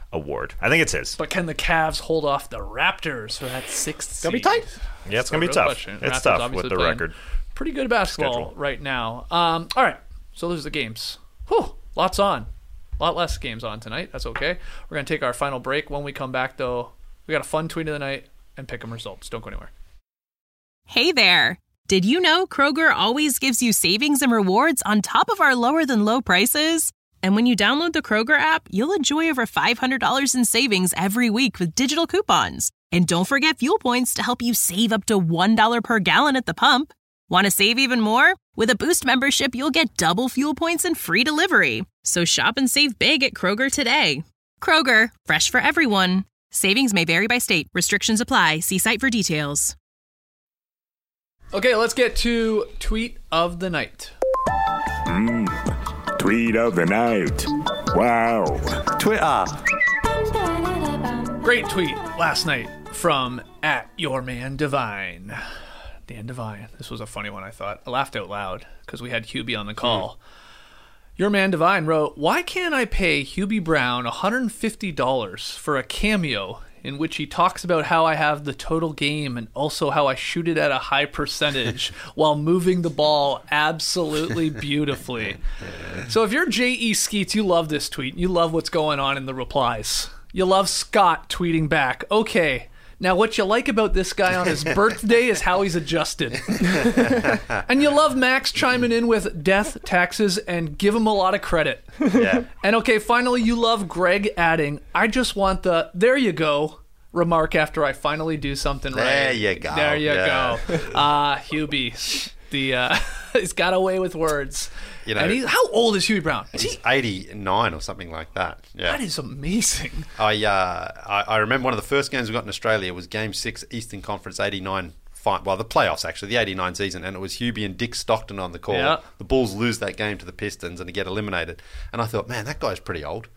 award. I think it's his. But can the Cavs hold off the Raptors for that sixth seed? Gonna be tight. Yeah, it's So going to be real tough. question. It's Raptors tough obviously with the playing record. Pretty good basketball schedule. right now. Um, all right, so those are the games. Whew, lots on. A lot less games on tonight. That's okay. We're going to take our final break. When we come back, though, we got a fun tweet of the night and pick 'em results. Don't go anywhere. Hey there. Did you know Kroger always gives you savings and rewards on top of our lower than low prices? And when you download the Kroger app, you'll enjoy over five hundred dollars in savings every week with digital coupons. And don't forget fuel points to help you save up to one dollar per gallon at the pump. Want to save even more? With a Boost membership, you'll get double fuel points and free delivery. So shop and save big at Kroger today. Kroger, fresh for everyone. Savings may vary by state. Restrictions apply. See site for details. Okay, let's get to tweet of the night. Mm, tweet of the night. Wow. Twitter. Great tweet last night from at your man Divine. Dan Devine. This was a funny one, I thought. I laughed out loud because we had Hubie on the call. Mm. Your man Devine wrote, why can't I pay Hubie Brown one hundred fifty dollars for a cameo in which he talks about how I have the total game and also how I shoot it at a high percentage while moving the ball absolutely beautifully. So if you're J E Skeets, you love this tweet. You love what's going on in the replies. You love Scott tweeting back, okay, now what you like about this guy on his birthday is how he's adjusted. And you love Max chiming in with death, taxes, and give him a lot of credit. Yeah. And okay, finally you love Greg adding, I just want the, there you go, remark after I finally do something right. There you go. There you Yeah. go. Ah, uh, Hubie. The, uh, he's got away with words. You know, and he, how old is Hubie Brown? Is he's he eighty-nine or something like that. Yeah. That is amazing. I, uh, I I remember one of the first games we got in Australia was Game Six, Eastern Conference eighty-nine. Fi- well, the playoffs actually, the eighty-nine season, and it was Hubie and Dick Stockton on the call. Yeah. The Bulls lose that game to the Pistons and they get eliminated. And I thought, man, that guy's pretty old.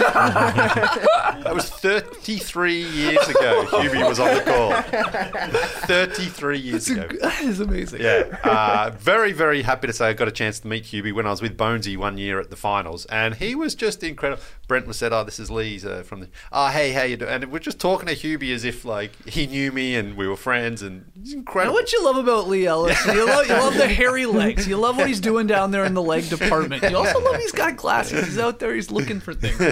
That was thirty-three years ago. Hubie was on the call. thirty-three years ago. That is amazing. Yeah. Uh, very, very happy to say I got a chance to meet Hubie when I was with Bonesy one year at the finals. And he was just incredible. Brent was said, oh, this is Lee's uh, from the... Oh, hey, how you doing? And we're just talking to Hubie as if, like, he knew me and we were friends. And he's incredible. And what you love about Lee Ellis, you love, you love the hairy legs. You love what he's doing down there in the leg department. You also love he's got glasses. He's out there. He's looking for things.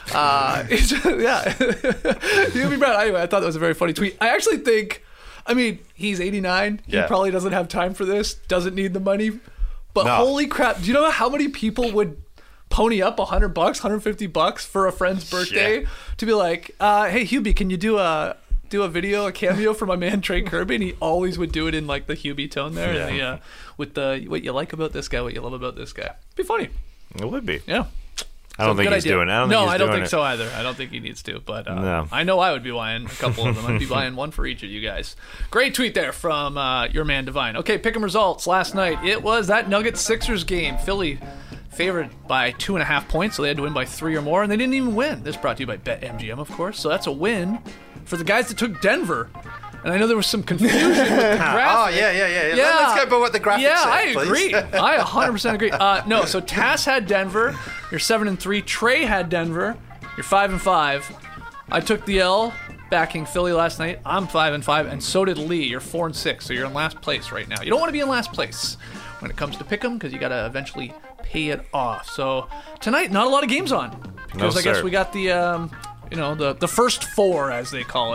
Uh, it's, yeah. Hubie Brown. Anyway, I thought that was a very funny tweet. I actually think, I mean, he's eighty-nine. Yeah. He probably doesn't have time for this. Doesn't need the money. But No. holy crap. Do you know how many people would pony up one hundred bucks, one hundred fifty bucks for a friend's birthday Yeah. to be like, uh, hey, Hubie, can you do a... do a video, a cameo for my man Trey Kirby, and he always would do it in like the Hubie tone there, Yeah. and the, uh, with the what you like about this guy, what you love about this guy. It'd be funny. It would be. Yeah. I don't So, think good he's idea. doing it. I don't no, think he's I don't doing think it. so either. I don't think he needs to, but uh, No. I know I would be buying a couple of them. I'd be buying one for each of you guys. Great tweet there from uh, your man Divine. Okay, pick 'em results last night. It was that Nuggets Sixers game. Philly favored by two and a half points, so they had to win by three or more, and they didn't even win. This brought to you by BetMGM, of course. So that's a win for the guys that took Denver. And I know there was some confusion with the graphic. Oh, yeah, yeah, yeah. yeah. Let's go by what the graphic Yeah, said, I please. agree. I one hundred percent agree. Uh, no, so Tass had Denver. You're seven and three. Trey had Denver. You're five and five. I took the L, backing Philly last night. I'm five and five, and so did Lee. You're four and six, so you're in last place right now. You don't want to be in last place when it comes to pick 'em because you got to eventually pay it off. So tonight, not a lot of games on because No, I guess sir. we got the um, you know the the first four as they call it.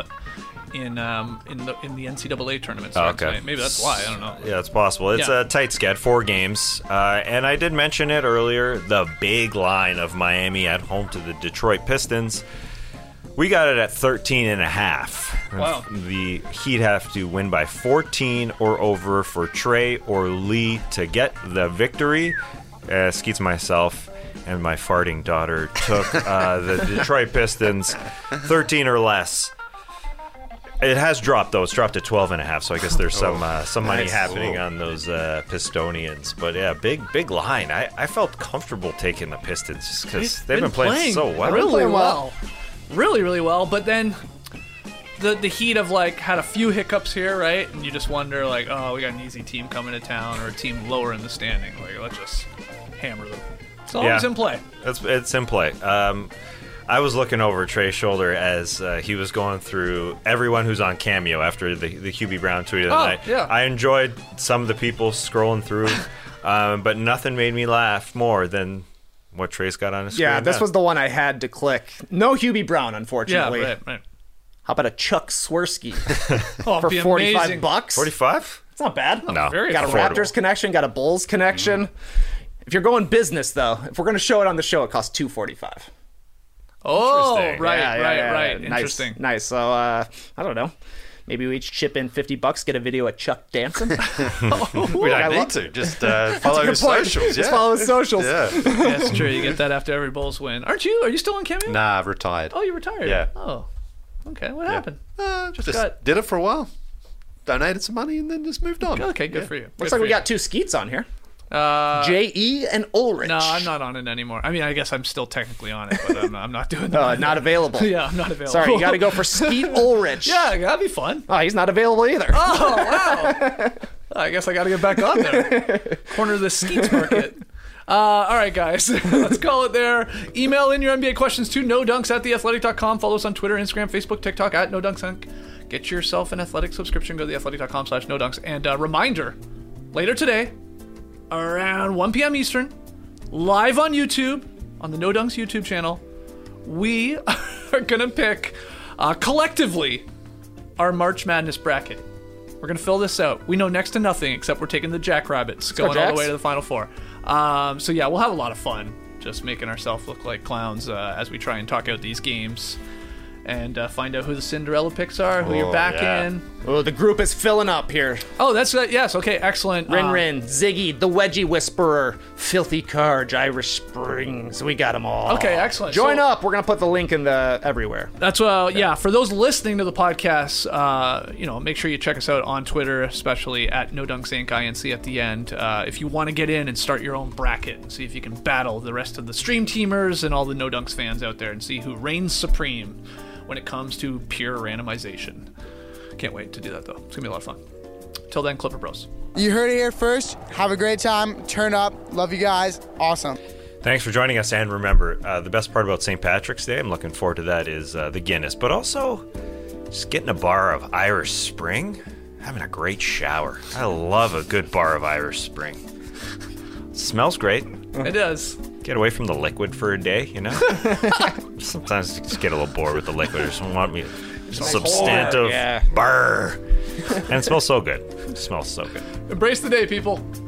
In um in the in the N C double A tournament. Oh, starting okay. tonight. Maybe that's why. I don't know. Yeah, it's possible. It's Yeah. a tight sched, four games. Uh, and I did mention it earlier, the big line of Miami at home to the Detroit Pistons. We got it at thirteen and a half. Wow. The Heat have to win by fourteen or over for Trey or Lee to get the victory. Uh, Skeets, myself, and my farting daughter took uh, the Detroit Pistons thirteen or less. It has dropped, though. It's dropped to twelve and a half, so I guess there's some uh, some money Nice. happening Ooh. on those uh, Pistonians. But yeah, big big line. I, I felt comfortable taking the Pistons just because they've been, playing, so well. really playing well. well. really really well. But then the the Heat have like had a few hiccups here, right? And you just wonder like, oh, we got an easy team coming to town or a team lower in the standing. Like, let's just hammer them. It's always Yeah. in play. It's, it's in play. Um, I was looking over Trey's shoulder as uh, he was going through everyone who's on Cameo after the, the Hubie Brown tweet of the Oh, night. yeah. I enjoyed some of the people scrolling through, um, but nothing made me laugh more than what Trey's got on his screen. Yeah, this now. was the one I had to click. No Hubie Brown, unfortunately. Yeah, right, right. How about a Chuck Swirsky Oh, for it'd be forty-five amazing. bucks? forty-five? It's not bad. No, very got a affordable. Raptors connection, got a Bulls connection. If you're going business, though, if we're going to show it on the show, it costs two forty-five. Oh, Interesting. right, Yeah, yeah, right, yeah. right. Nice, Interesting. Nice. So, uh, I don't know. Maybe we each chip in fifty bucks, get a video of Chuck dancing. We don't I need love- to. Just uh, follow Good his point. socials. Just yeah. follow his socials. Yeah. That's true. You get that after every Bulls win. Aren't you? Are you still on Cameo? Nah, I've retired. Oh, you retired? Yeah. Oh, okay. What happened? Uh, Just just got- did it for a while. Donated some money and then just moved on. Okay, good Yeah. for you. Looks Good like for we you. got two Skeets on here. Uh, J E and Ulrich. No, I'm not on it anymore. I mean, I guess I'm still technically on it, but I'm not, I'm not doing Uh, that. not available. Yeah, I'm not available. Sorry, you got to go for Skeet Ulrich. Yeah, that'd be fun. Oh, he's not available either. Oh, wow. I guess I got to get back on there. Corner of the Skeets market. Uh, all right, guys. Let's call it there. Email in your N B A questions to no dunks at the athletic dot com. Follow us on Twitter, Instagram, Facebook, TikTok at no dunks. Get yourself an Athletic subscription. Go to the athletic dot com slash no dunks. And uh, reminder, later today, around one p.m. Eastern, live on YouTube, on the No Dunks YouTube channel, we are going to pick uh, collectively our March Madness bracket. We're going to fill this out. We know next to nothing except we're taking the Jackrabbits, go, going all the Jacks. way to the Final Four. Um, so yeah, we'll have a lot of fun just making ourselves look like clowns uh, as we try and talk out these games and uh, find out who the Cinderella picks are, who you're Oh, back yeah. in. Oh, the group is filling up here. Oh, that's uh, yes. Okay, excellent. Rin Uh, Rin, Ziggy, the Wedgie Whisperer, Filthy Carge, Irish Springs. We got them all. Okay, excellent. Join So- up. We're going to put the link in the everywhere. That's uh yeah. For those listening to the podcast, uh, you know, make sure you check us out on Twitter, especially at No Dunks Inc. I N C at the end. Uh, if you want to get in and start your own bracket and see if you can battle the rest of the stream teamers and all the No Dunks fans out there and see who reigns supreme when it comes to pure randomization. Can't wait to do that though. It's gonna be a lot of fun. Till then, Clipper Bros. You heard it here first. Have a great time. Turn up. Love you guys. Awesome. Thanks for joining us, and remember, uh, the best part about Saint Patrick's Day, I'm looking forward to that, is uh, the Guinness, but also just getting a bar of Irish Spring, having a great shower. I love a good bar of Irish Spring. It smells great. It does. Get away from the liquid for a day, you know? Sometimes you just get a little bored with the liquid. I just want me substantive yeah. bar. And it smells so good. It smells so good. Embrace the day, people.